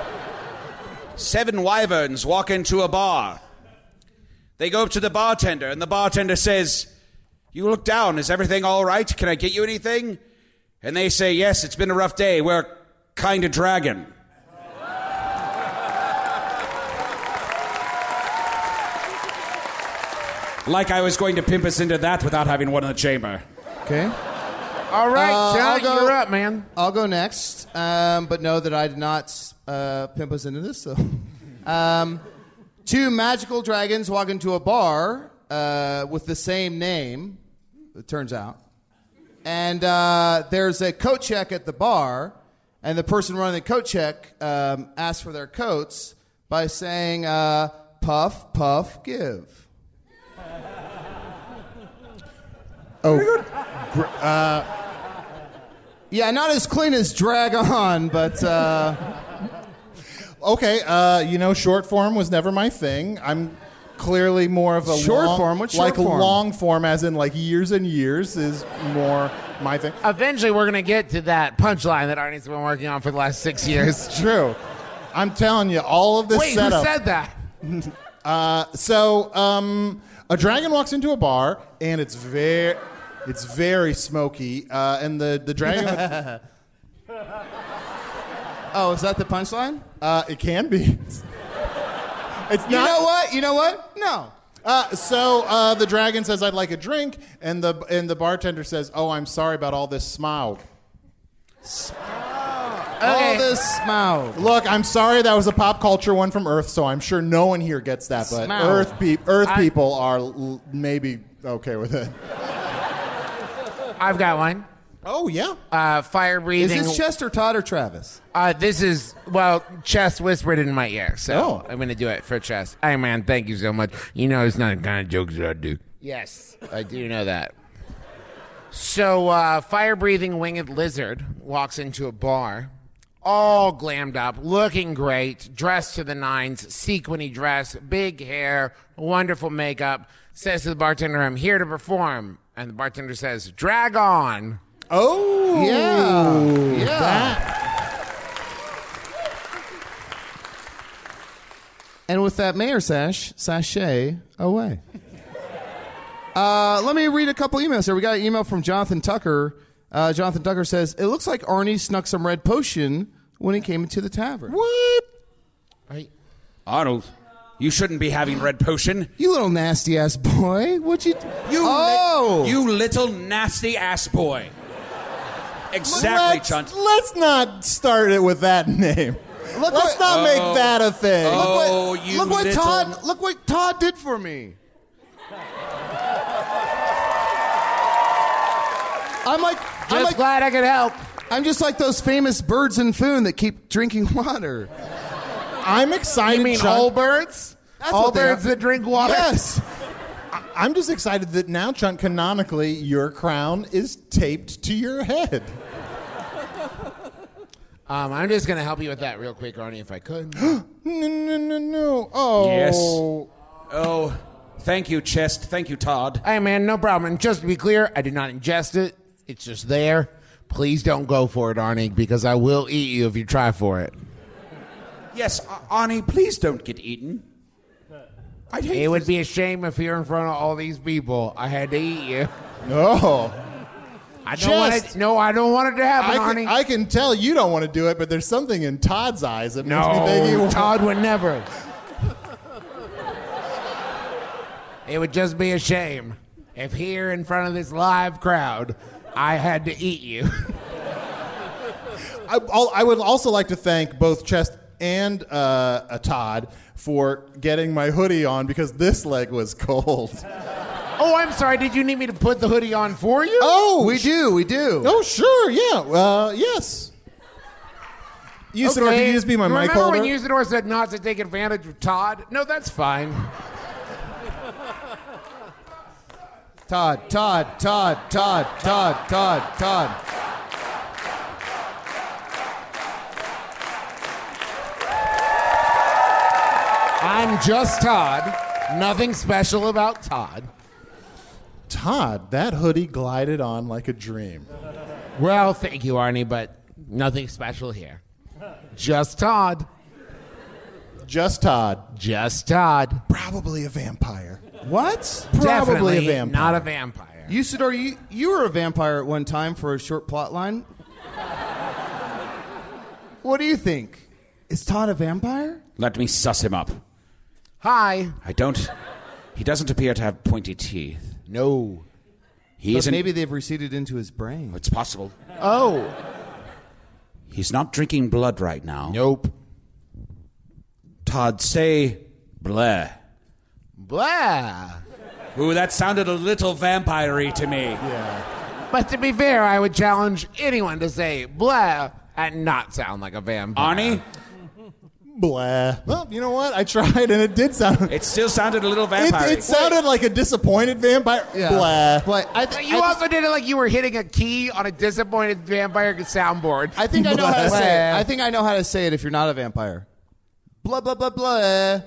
Seven wyverns walk into a bar. They go up to the bartender, and the bartender says, "You look down. Is everything all right? Can I get you anything?" And they say, "Yes, it's been a rough day. We're kind of dragon." Like I was going to pimp us into that without having one in the chamber. Okay. All right, Uh, John, I'll go- you're up, man. I'll go next, um, but know that I did not uh, pimp us into this. So, um, two magical dragons walk into a bar uh, with the same name, it turns out. And uh, there's a coat check at the bar, and the person running the coat check um, asks for their coats by saying, uh, puff, puff, give. Oh, gr- uh, Yeah, not as clean as Drag On, but... Uh, okay, uh, you know, short form was never my thing. I'm clearly more of a Short long, form? What's short like form? long form, as in like years and years, is more my thing. Eventually, we're going to get to that punchline that Arnie's been working on for the last six years. True. I'm telling you, all of this Wait, setup. who said that? Uh, so, um, a dragon walks into a bar, and it's very, it's very smoky, uh, and the the dragon. oh, is that the punchline? Uh, it can be. It's not. You know what? You know what? No. Uh, so uh, the dragon says, "I'd like a drink," and the and the bartender says, "Oh, I'm sorry about all this smaug." All this smaug. Look, I'm sorry that was a pop culture one from Earth, so I'm sure no one here gets that, but Smaug. Earth, pe- Earth I- people are l- maybe okay with it. I've got one. Oh, yeah. Uh, fire Is breathing. this Chester, Todd, or Travis? Uh, this is, well, Chest whispered in my ear, so Oh. I'm going to do it for Chest. Hey, man, thank you so much. You know it's not the kind of jokes that I do. Yes, I do know that. So, uh, fire-breathing winged lizard walks into a bar, all glammed up, looking great, dressed to the nines, sequiny dress, big hair, wonderful makeup, says to the bartender, "I'm here to perform." And the bartender says, "Drag on." Oh, Yeah. Yeah. that- And with that mayor sash, sachet away. Uh, let me read a couple emails here. We got an email from Jonathan Tucker. Uh, Jonathan Duggar says, it looks like Arnie snuck some red potion when he came into the tavern. What? I, Arnold, you shouldn't be having red potion. You little nasty-ass boy. What'd you... You oh! Li- you little nasty-ass boy. Exactly, let's, Chunt. Let's not start it with that name. Look let's what, not oh, make that a thing. Oh, look what, you look what little... Todd. Look what Todd did for me. I'm like, just I'm like, glad I could help. I'm just like those famous birds in Foon that keep drinking water. I'm excited. You mean Chunt. all birds? That's all what they birds are. that drink water? Yes. I- I'm just excited that now, Chunt, canonically, your crown is taped to your head. Um, I'm just going to help you with that real quick, Arnie, if I could. no, no, no, no. Oh. Yes. Oh, thank you, Chest. Thank you, Todd. Hey, man, no problem. And just to be clear, I did not ingest it. It's just there. Please don't go for it, Arnie, because I will eat you if you try for it. Yes, Arnie, please don't get eaten. I'd hate It would this. be a shame if here in front of all these people I had to eat you. No. I don't want Just- it. No, I don't want it to happen, I can, Arnie. I can tell you don't want to do it, but there's something in Todd's eyes that makes me think he no, wants. Todd would never. It would just be a shame if here in front of this live crowd I had to eat you. I, I'll- I would also like to thank both Chest and uh, uh, Todd for getting my hoodie on because this leg was cold. Oh, I'm sorry. Did you need me to put the hoodie on for you? Oh, We do, we do. Oh, sure, yeah. Uh, yes. Usador, Okay. could you just be my mic Remember holder? when Usador said not to take advantage of Todd? No, that's fine. Todd, Todd, Todd, Todd, Todd, Todd, Todd. I'm just Todd. Nothing special about Todd. Todd, that hoodie glided on like a dream. Well, thank you, Arnie, but nothing special here. Just Todd. Just Todd. Just Todd. Probably a vampire. What? Probably Definitely a vampire. not a vampire. Usador, you, you were a vampire at one time for a short plot line. What do you think? Is Todd a vampire? Let me suss him up. Hi. I don't... He doesn't appear to have pointy teeth. No. He But isn't... maybe they've receded into his brain. It's possible. Oh. He's not drinking blood right now. Nope. Todd, say... Bleh. Blah. Ooh, that sounded a little vampire-y to me. But to be fair, I would challenge anyone to say blah and not sound like a vampire. Arnie, Blah. Well, you know what? I tried and it did sound. it still sounded a little It, vampire-y. it sounded like a disappointed vampire. Blah. But I, th- You I, also did it like you were hitting a key on a disappointed vampire soundboard. I think I know how to Blah. say it. I think I know how to say it if you're not a vampire. Blah, blah, blah, blah.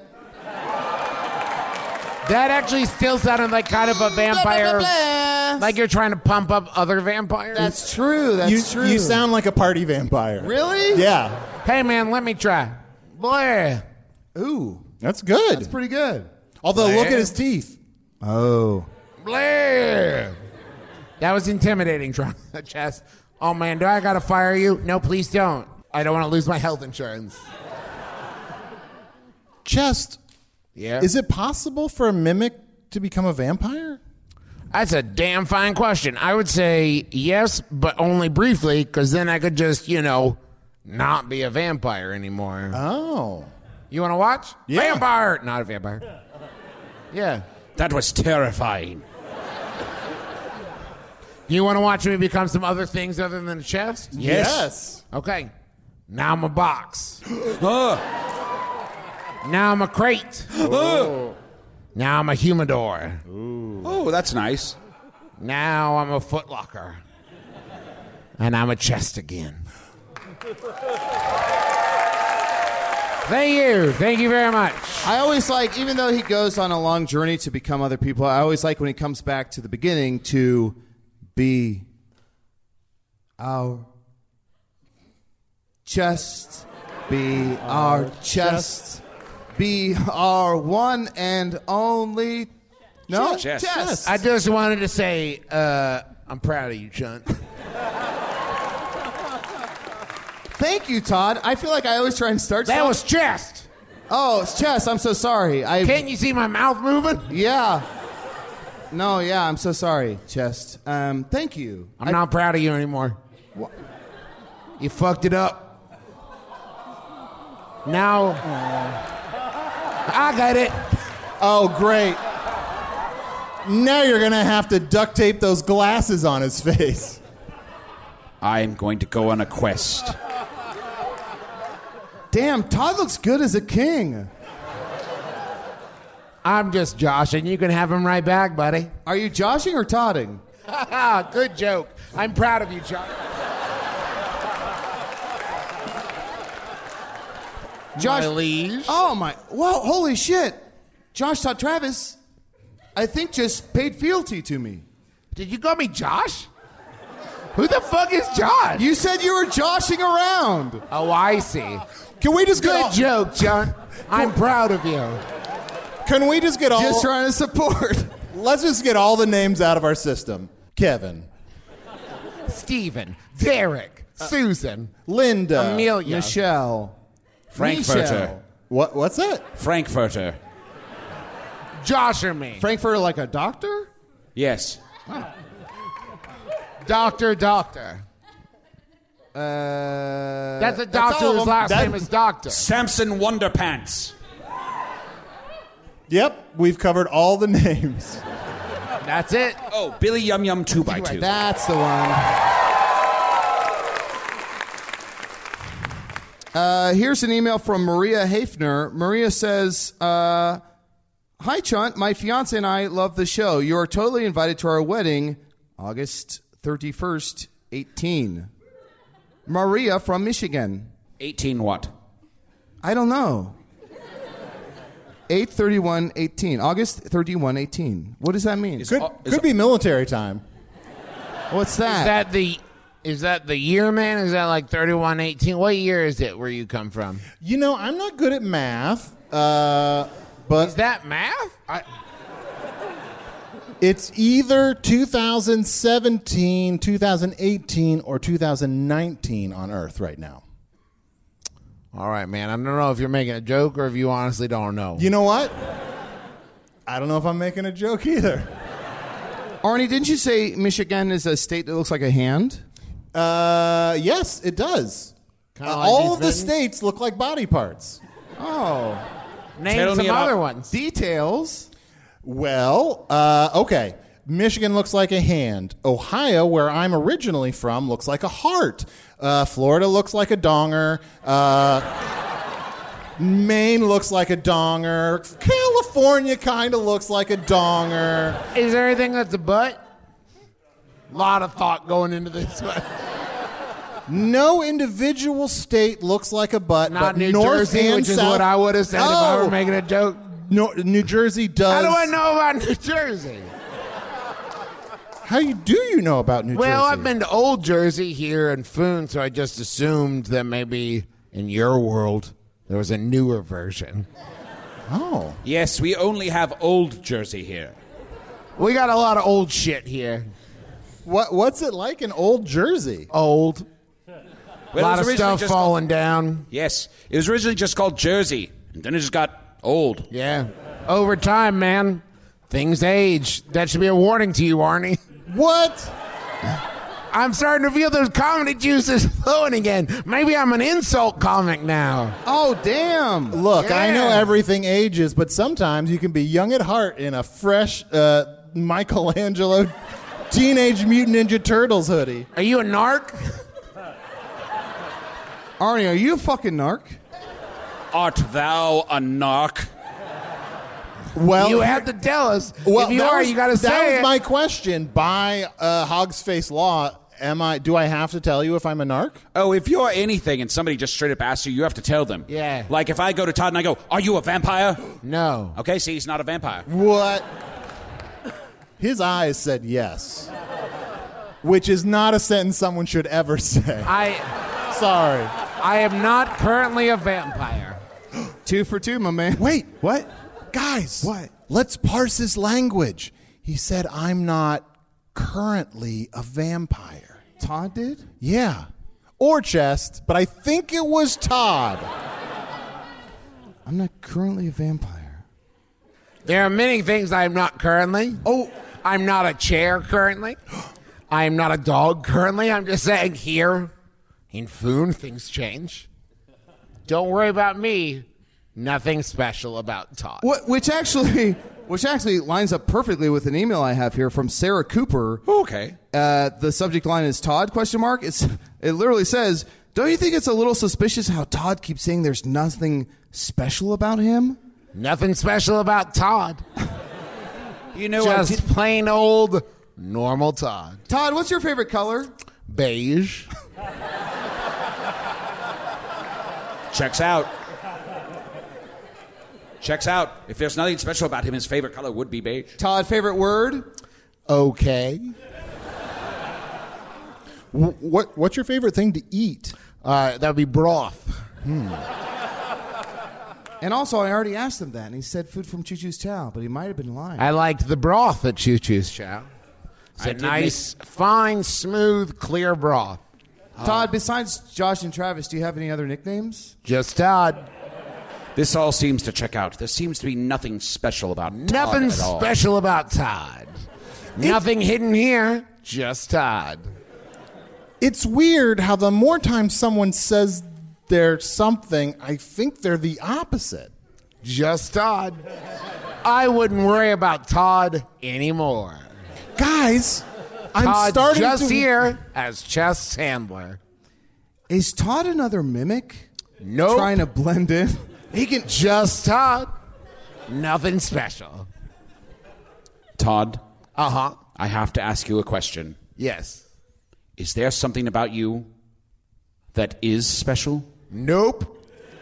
That actually still sounded like kind of a vampire. Blah, blah, blah. Like you're trying to pump up other vampires. That's true. That's you, true. you sound like a party vampire. Really? Yeah. Hey man, let me try. Blah. Ooh, That's good. that's pretty good. Although, look Blah. at his teeth. Oh. Blah. That was intimidating, Chess. Oh man, do I gotta fire you? No, please don't. I don't want to lose my health insurance. Chest, Yeah. is it possible for a mimic to become a vampire? That's a damn fine question. I would say yes, but only briefly, because then I could just, you know, not be a vampire anymore. Oh. You want to watch? Yeah. Vampire! Not a vampire. Yeah. That was terrifying. You want to watch me become some other things other than a chest? Yes. Okay. Now I'm a box. Oh, Now I'm a crate. oh. Now I'm a humidor. Oh, that's nice. Now I'm a footlocker. And I'm a chest again. Thank you. Thank you very much. I always like, even though he goes on a long journey to become other people, I always like when he comes back to the beginning to be our chest, be our chest, be our one and only. No, Chest. chest. I just wanted to say, uh, I'm proud of you, Chunt. Thank you, Todd. I feel like I always try and start. That stuff. was chest. Oh, it's chest. I'm so sorry. I Can't you see my mouth moving? Yeah. No, yeah. I'm so sorry, chest. Um, thank you. I'm I, not proud of you anymore. What? You fucked it up. Now, I got it. Oh, great. Now you're going to have to duct tape those glasses on his face. I'm going to go on a quest. Damn, Todd looks good as a king. I'm just joshing. You can have him right back, buddy. Are you joshing or todding? Good joke. I'm proud of you, Josh. Josh, my liege. Oh my! Whoa! Holy shit! Josh Todd Travis, I think just paid fealty to me. Did you call me Josh? Who the fuck is Josh? You said you were joshing around. Oh, I see. Can we just Good get all, joke, John. I'm proud of you. Can we just get all? Just trying to support. Let's just get all the names out of our system. Kevin, Stephen, Derek, uh, Susan, Linda, Amelia, Michelle. Frankfurter. Michelle. What? What's that? Frankfurter. Josh or me? Frankfurter like a doctor? Yes. Oh. Doctor, doctor. Uh, that's a doctor that's whose last that, name is Doctor. Samson Wonderpants. Yep, we've covered all the names. That's it. Oh, Billy Yum Yum two by two. That's the one. Uh, here's an email from Maria Hafner. Maria says, uh, "Hi, Chunt. My fiance and I love the show. You are totally invited to our wedding, August thirty-first, eighteen. Maria from Michigan. eighteen what? I don't know. eight thirty-one eighteen. August thirty-first, eighteen. What does that mean? Could, could be military time. What's that? Is that the is that the year, man? Is that like thirty-one eighteen? What year is it where you come from? You know, I'm not good at math, uh, but Is that math? I, it's either two thousand seventeen, two thousand eighteen, or two thousand nineteen on Earth right now. All right, man. I don't know if you're making a joke or if you honestly don't know. You know what? I don't know if I'm making a joke either. Arnie, didn't you say Michigan is a state that looks like a hand? Uh, yes, it does. Uh, like all these of the things? states look like body parts. Oh. Name Tell some me about- other ones. Details. Well, uh, okay. Michigan looks like a hand. Ohio, where I'm originally from, looks like a heart. Uh, Florida looks like a donger. Uh, Maine looks like a donger. California kind of looks like a donger. Is there anything that's a butt? A lot of thought going into this one. No individual state looks like a butt, Not but New North Jersey, and which is South- what I would have said if I Oh! were making a joke. No, New Jersey does. How do I know about New Jersey? How you, do you know about New Well, Jersey? I've been to Old Jersey here in Foon, so I just assumed that maybe in your world there was a newer version. Oh. Yes, we only have Old Jersey here. We got a lot of old shit here. What What's it like in Old Jersey? Old. Well, a it lot was of originally stuff just falling down. Called, yes, it was originally just called Jersey, and then it just got old. Yeah. Over time, man, things age. That should be a warning to you, Arnie. What? I'm starting to feel those comedy juices flowing again. Maybe I'm an insult comic now. Oh, damn. Look, I know Yeah. everything ages, but sometimes you can be young at heart in a fresh uh, Michelangelo Teenage Mutant Ninja Turtles hoodie. Are you a narc? Arnie, are you a fucking narc? Art thou a narc? Well, You have to tell us. well, if you that are, was, you got to that say was it. my question. By uh, Hog's Face law, am I? Do I have to tell you if I'm a narc? Oh, if you're anything and somebody just straight up asks you, you have to tell them. Yeah. Like if I go to Todd and I go, "Are you a vampire?" No. Okay, see, he's not a vampire. What? His eyes said yes, which is not a sentence someone should ever say. I Sorry. I am not currently a vampire. Two for two, my man. Wait, What? guys. What? Let's parse his language. He said, "I'm not currently a vampire." Todd did? Yeah. Or chest, but I think it was Todd. I'm not currently a vampire. There are many things I'm not currently. Oh, I'm not a chair currently. I'm not a dog currently. I'm just saying here in Foon, things change. Don't worry about me. Nothing special about Todd. What, which actually, which actually lines up perfectly with an email I have here from Sarah Cooper. Okay. Uh, the subject line is Todd? Question mark. It's it literally says, "Don't you think it's a little suspicious how Todd keeps saying there's nothing special about him?" Nothing special about Todd. You know, just I did- plain old normal Todd. Todd, what's your favorite color? Beige. Checks out. Checks out. If there's nothing special about him, his favorite color would be beige. Todd, favorite word? Okay. W- what What's your favorite thing to eat? Uh, that would be broth. Hmm. And also, I already asked him that, and he said food from Choo Choo's Chow, but he might have been lying. I liked the broth at Choo Choo's Chow. It's I a did nice, fine, smooth, clear broth. Todd, besides Josh and Travis, do you have any other nicknames? Just Todd. This all seems to check out. There seems to be nothing special about Todd Nothing at all. special about Todd. Nothing hidden here. Just Todd. It's weird how the more times someone says they're something, I think they're the opposite. Just Todd. I wouldn't worry about Todd anymore. Guys, I'm Todd's starting just to... here as chess handler. Is Todd another mimic? Nope. Trying to blend in? He can just Todd. Nothing special. Todd, Uh-huh. I have to ask you a question. Yes. Is there something about you that is special? Nope.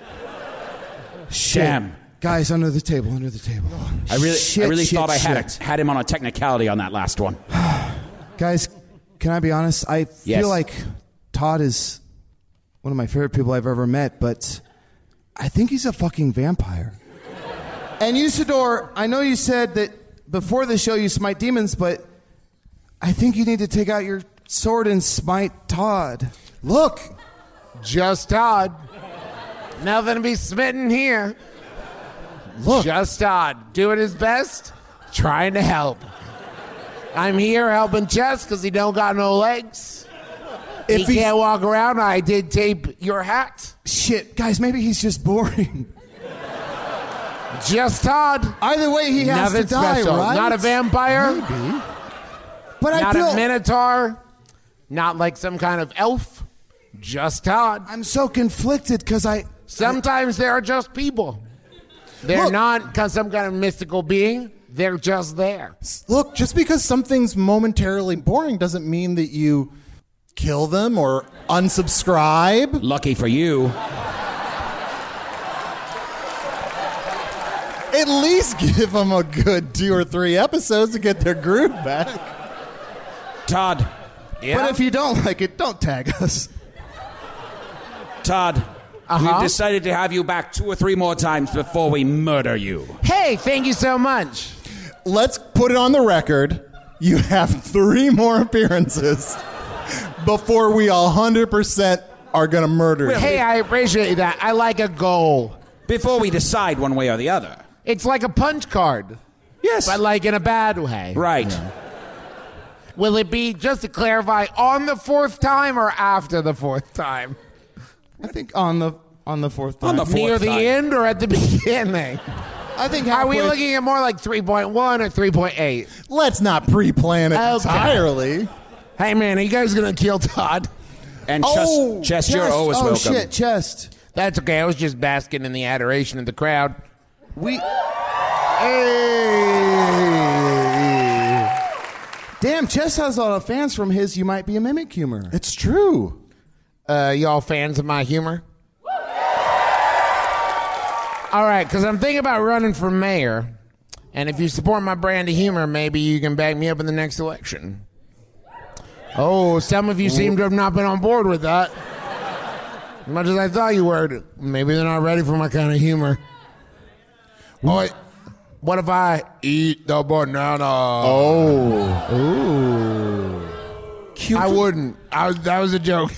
Damn. Guys, under the table, under the table. I really, Shit, I really shit, thought I had, shit. a, had him on a technicality on that last one. Guys, can I be honest? I Yes. feel like Todd is one of my favorite people I've ever met, but I think he's a fucking vampire. And Usador, I know you said that before the show you smite demons, but I think you need to take out your sword and smite Todd. Look, Just Todd. Nothing to be smitten here. look. Just Todd. Doing his best. Trying to help. I'm here helping Chess because he don't got no legs. If he he- can't walk around. I did tape your hat. Shit, guys, maybe he's just boring. Just Todd. Either way, he has Nothing to die, special. right? Not a vampire. Maybe. But I Not feel a minotaur. Not like some kind of elf. Just Todd. I'm so conflicted because I. Sometimes they are just people. They're Look. not cause some kind of mystical being. They're just there. Look, just because something's momentarily boring doesn't mean that you kill them or unsubscribe. Lucky for you. At least give them a good two or three episodes to get their groove back. Todd, Yeah. But if you don't like it, don't tag us. Todd, Uh-huh. we've decided to have you back two or three more times before we murder you. Hey, thank you so much. Let's put it on the record. You have three more appearances before we one hundred percent are going to murder you. Hey, I appreciate that. I like a goal. Before we decide one way or the other. It's like a punch card, Yes. but like in a bad way. Right. Will it be, just to clarify, on the fourth time or after the fourth time? I think on the on the fourth On time. the fourth Near the time. end or at the beginning? I think Are we halfway- looking at more like three point one or three point eight? Let's not pre-plan it Okay. entirely. Hey, man, are you guys going to kill Todd? And Oh, Chess, Chess, you're Chest. always oh, welcome. shit, chest. That's okay. I was just basking in the adoration of the crowd. We Hey! damn. Chess has a lot of fans from his "You Might Be a Mimic" humor. It's true. Uh, y'all fans of my humor? All right, because I'm thinking about running for mayor. And if you support my brand of humor, maybe you can back me up in the next election. Oh, some of you seem to have not been on board with that. As much as I thought you were. Maybe they're not ready for my kind of humor. What? What if I eat the banana? Oh. Ooh. Cute I wouldn't. I was, that was a joke.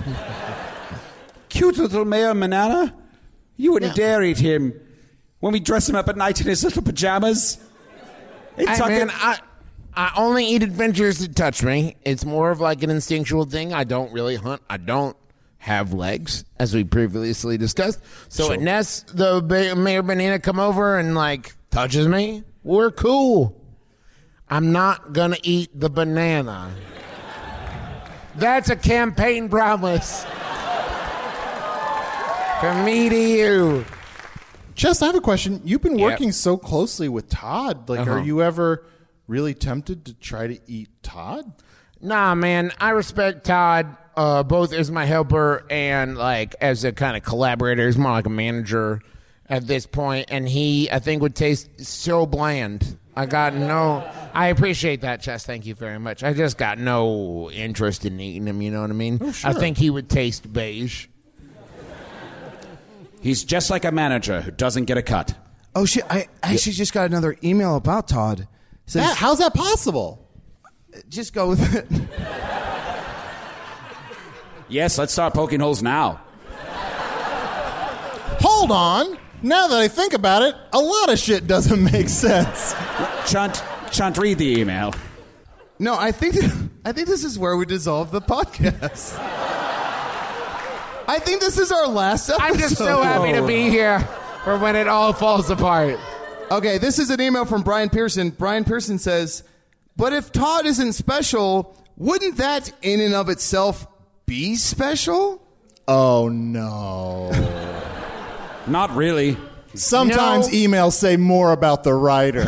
Cute little Mayor Manana. You wouldn't Yeah. dare eat him when we dress him up at night in his little pajamas. Hey, Hey, Tucker. man, I, I only eat adventures that touch me. It's more of like an instinctual thing. I don't really hunt. I don't have legs, as we previously discussed. So Sure. unless the ba- Mayor Banana come over and like touches me, we're cool. I'm not gonna eat the banana. That's a campaign promise. From me to you. Chess, I have a question. You've been Yep. working so closely with Todd. Like, Uh-huh. are you ever really tempted to try to eat Todd? Nah, man, I respect Todd uh, both as my helper and like as a kind of collaborator. He's more like a manager at this point, and he, I think, would taste so bland. I got no. I appreciate that, Chess. Thank you very much. I just got no interest in eating him. You know what I mean? Oh, sure. I think he would taste beige. He's just like a manager who doesn't get a cut. Oh shit! I actually just got another email about Todd. It says, That- how's that possible? Just go with it. Yes, let's start poking holes now. Hold on. Now that I think about it, a lot of shit doesn't make sense. Chunt, Chunt, read the email. No, I think I think this is where we dissolve the podcast. I think this is our last episode. I'm just so happy to be here for when it all falls apart. Okay, this is an email from Brian Pearson. Brian Pearson says, but if Todd isn't special, wouldn't that in and of itself be special? Oh, no. Not really. Sometimes No. emails say more about the writer.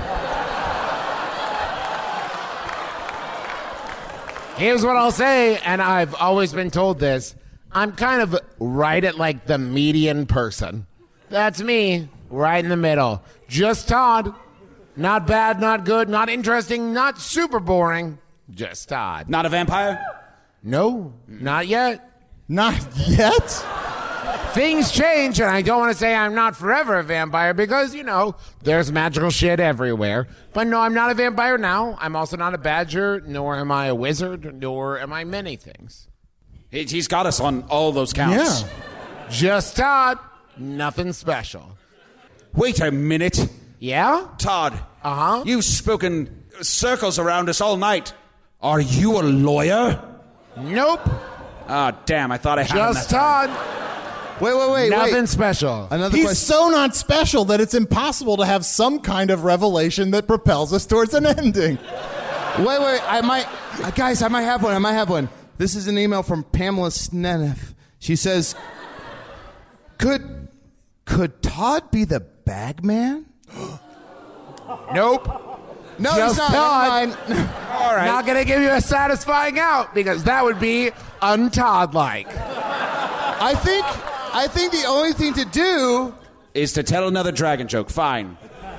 Here's what I'll say, and I've always been told this. I'm kind of right at like the median person. That's me, right in the middle. Just Todd. Not bad, not good, not interesting, not super boring. Just Todd. Not a vampire? No, not yet. Not yet? Things change, and I don't want to say I'm not forever a vampire because, you know, there's magical shit everywhere. But no, I'm not a vampire now. I'm also not a badger, nor am I a wizard, nor am I many things. He- He's got us on all those counts. Yeah. Just Todd. Nothing special. Wait a minute. Yeah? Todd. Uh-huh. You've spoken circles around us all night. Are you a lawyer? Nope. Ah, damn, I thought I had him Just that time. Todd. Wait, wait, wait, Nothing wait. special. Another He's question. so not special that it's impossible to have some kind of revelation that propels us towards an ending. Wait, wait. I might, uh, guys. I might have one. I might have one. This is an email from Pamela Snenef. She says, "Could could Todd be the bag man?" Nope. No, Just he's not. Todd. Never mind. All right. Not gonna give you a satisfying out because that would be un-Todd-like. I think I think the only thing to do. Is to tell another dragon joke. Fine.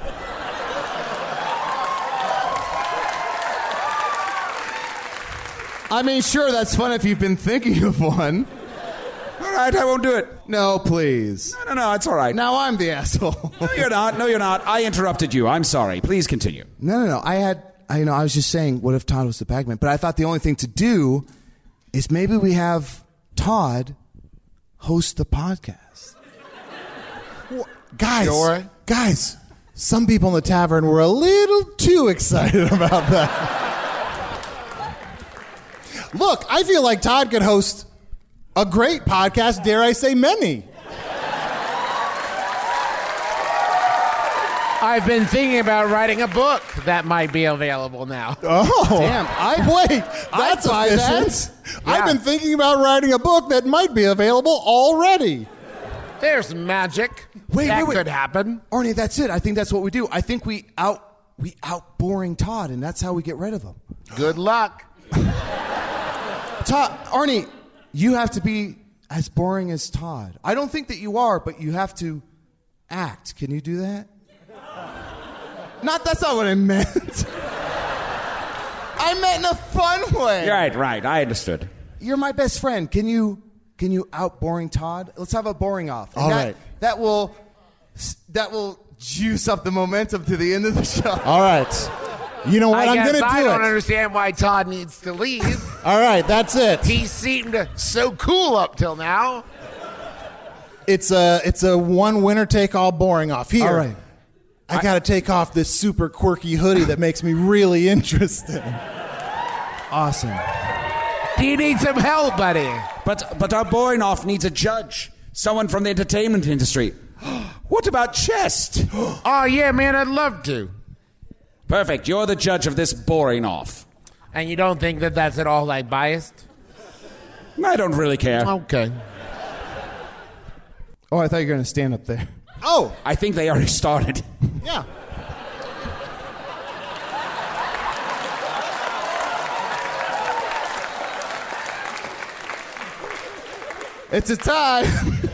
I mean, sure, that's fun if you've been thinking of one. All right, I won't do it. No, please. No, no, no, it's all right. Now I'm the asshole. No, you're not. No, you're not. I interrupted you. I'm sorry. Please continue. No, no, no. I had, I you know, I was just saying, what if Todd was the bagman? But I thought the only thing to do is maybe we have Todd host the podcast. Guys, Sure. guys, some people in the tavern were a little too excited about that. Look, I feel like Todd could host a great podcast, dare I say many. I've been thinking about writing a book that might be available now. Oh, Damn, I- wait, that's I'd buy efficient. that. I've Yeah. been thinking about writing a book that might be available already. There's magic. Wait, that wait, wait. could happen. Arnie, that's it. I think that's what we do. I think we out we out boring Todd, and that's how we get rid of him. Good luck. Todd, Arnie, you have to be as boring as Todd. I don't think that you are, but you have to act. Can you do that? Not that's not what I meant. I meant in a fun way. Right, right. I understood. You're my best friend. Can you can you out boring Todd? Let's have a boring off. And All that, right. That will that will juice up the momentum to the end of the show. All right. You know what? I I'm guess going to I do don't it. understand why Todd needs to leave. All right, that's it. He seemed so cool up till now. It's a it's a one winner take all boring off. Here, All right. I got to take off this super quirky hoodie that makes me really interesting. Awesome. Do you need some help, buddy? But but our boring off needs a judge. Someone from the entertainment industry. What about Chest? Oh, yeah, man, I'd love to. Perfect. You're the judge of this boring off. And you don't think that that's at all, like, biased? I don't really care. Okay. Oh, I thought you were going to stand up there. Oh, I think they already started. yeah. It's a tie.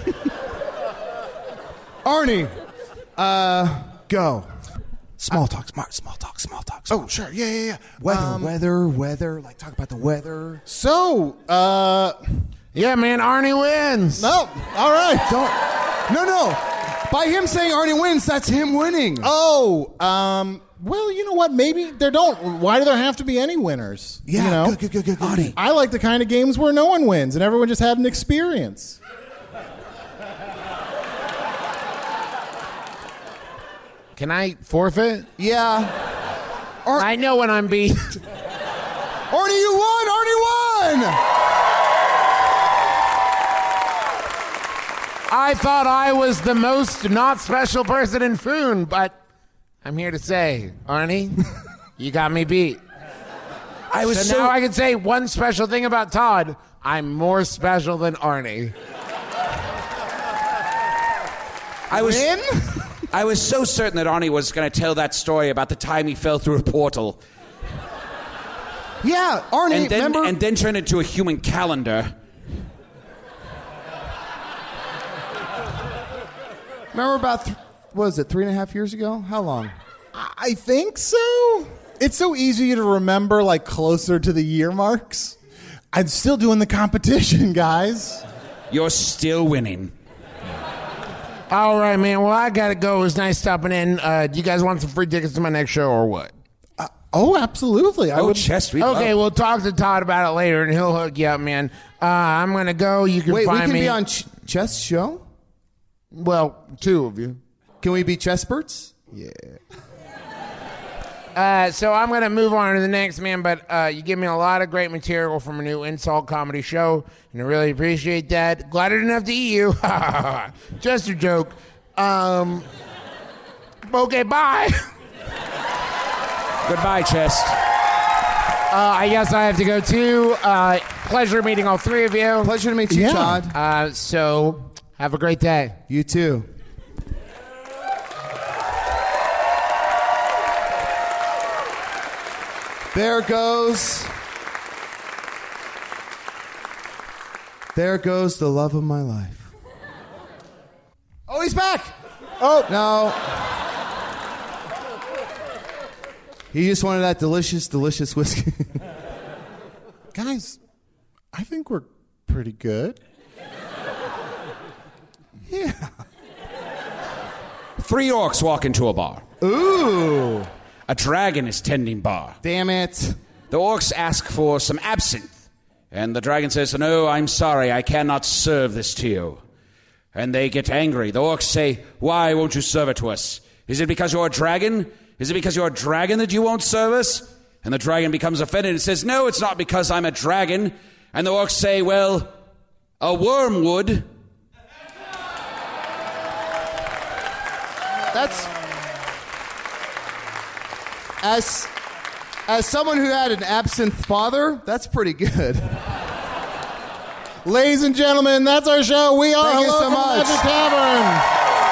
Arnie, uh, go. Small talk, smart, small talk, small talk. Small Oh, sure. Yeah, yeah, yeah. Weather, Um, weather, weather. Like, talk about the weather. So, uh, Yeah, man, Arnie wins. no. All right. Don't. No, no. By him saying Arnie wins, that's him winning. Oh, um, well, you know what? Maybe there don't. Why do there have to be any winners? Yeah, you know? good, good, good, good, good. Arnie. I like the kind of games where no one wins and everyone just had an experience. Can I forfeit? Yeah. Ar- I know when I'm beat. Arnie, you won! Arnie won! I thought I was the most not special person in Foon, but I'm here to say, Arnie, you got me beat. I was So, so, now I can say one special thing about Todd. I'm more special than Arnie. I was Win? I was so certain that Arnie was going to tell that story about the time he fell through a portal Yeah, Arnie, and then remember? and then turned into a human calendar. remember about, th- what was it, three and a half years ago? How long? I think so. It's so easy to remember, like, closer to the year marks. I'm still doing the competition, guys. You're still winning. All right, man. Well, I got to go. It was nice stopping in. Uh, do you guys want some free tickets to my next show or what? Uh, oh, absolutely. I Oh, would. Chest, we Okay, love. we'll talk to Todd about it later, and he'll hook you up, man. Uh, I'm going to go. You can Wait, we find can me. be on Ch- Chess show? Well, two of you. Can we be chessperts? Yeah. Uh, so I'm going to move on to the next, man, but uh, you give me a lot of great material from a new insult comedy show, and I really appreciate that. Glad I didn't have to eat you. Just a joke. Um, okay, bye. Goodbye, Chest. Uh, I guess I have to go too. Uh, pleasure meeting all three of you. Pleasure to meet you, Yeah. Todd. Uh, so have a great day. You too. There goes. There goes the love of my life. Oh, he's back. Oh, No. He just wanted that delicious, delicious whiskey. guys, I think we're pretty good. Yeah. Three orcs walk into a bar. Ooh. A dragon is tending bar. Damn it. The orcs ask for some absinthe. And the dragon says, "No, I'm sorry, I cannot serve this to you." And they get angry. The orcs say, "Why won't you serve it to us? Is it because you're a dragon? Is it because you're a dragon that you won't serve us?" And the dragon becomes offended and says, "No, it's not because I'm a dragon." And the orcs say, "Well, a worm would." That's as as someone who had an absinthe father, that's pretty good. Ladies and gentlemen, that's our show. We are Thank you Hello so from the much. Magic Tavern.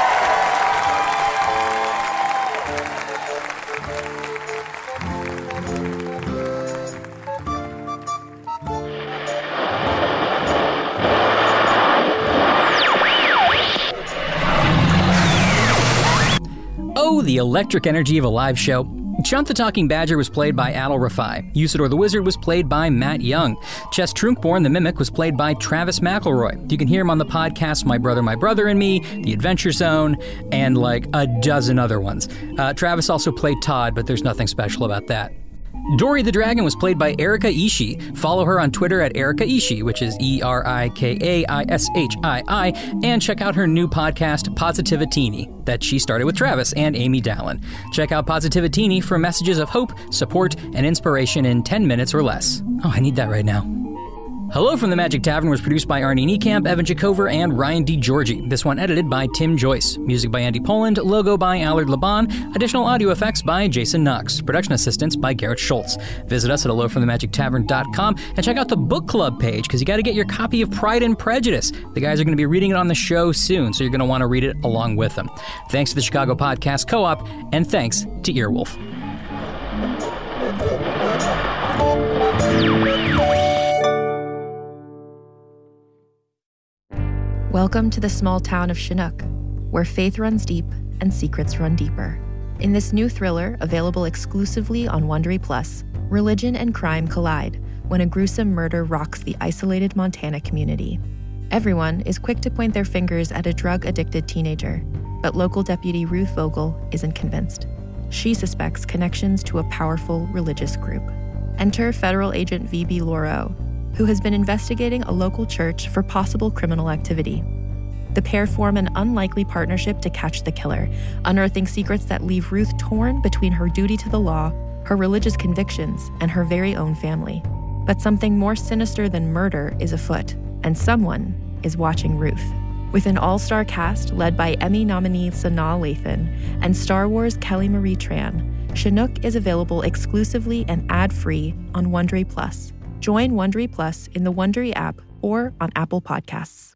Oh, the electric energy of a live show. Chunt the Talking Badger was played by Adal Rafai. Usador the Wizard was played by Matt Young. Chess Trunkborn the Mimic was played by Travis McElroy. You can hear him on the podcast My Brother, My Brother and Me, The Adventure Zone, and like a dozen other ones. Uh, Travis also played Todd, but there's nothing special about that. Dory the Dragon was played by Erika Ishii. Follow her on Twitter at Erika Ishii, which is E R I K A I S H I I, and check out her new podcast, Positivatini, that she started with Travis and Amy Dallin. Check out Positivatini for messages of hope, support, and inspiration in ten minutes or less. Oh, I need that right now. Hello from the Magic Tavern was produced by Arnie Niekamp, Evan Jacover, and Ryan DiGiorgi. This one edited by Tim Joyce. Music by Andy Poland, logo by Allard Laban, additional audio effects by Jason Knox, production assistance by Garrett Schultz. Visit us at hello from the magic tavern dot com and check out the book club page because you got to get your copy of Pride and Prejudice. The guys are going to be reading it on the show soon, so you're going to want to read it along with them. Thanks to the Chicago Podcast Co-op, and thanks to Earwolf. Welcome to the small town of Chinook, where faith runs deep and secrets run deeper. In this new thriller, available exclusively on Wondery Plus, religion and crime collide when a gruesome murder rocks the isolated Montana community. Everyone is quick to point their fingers at a drug-addicted teenager, but local deputy Ruth Vogel isn't convinced. She suspects connections to a powerful religious group. Enter federal agent V B Lauro, who has been investigating a local church for possible criminal activity. The pair form an unlikely partnership to catch the killer, unearthing secrets that leave Ruth torn between her duty to the law, her religious convictions, and her very own family. But something more sinister than murder is afoot, and someone is watching Ruth. With an all-star cast led by Emmy nominee Sanaa Lathan and Star Wars Kelly Marie Tran, Chinook is available exclusively and ad-free on Wondery Plus. Join Wondery Plus in the Wondery app or on Apple Podcasts.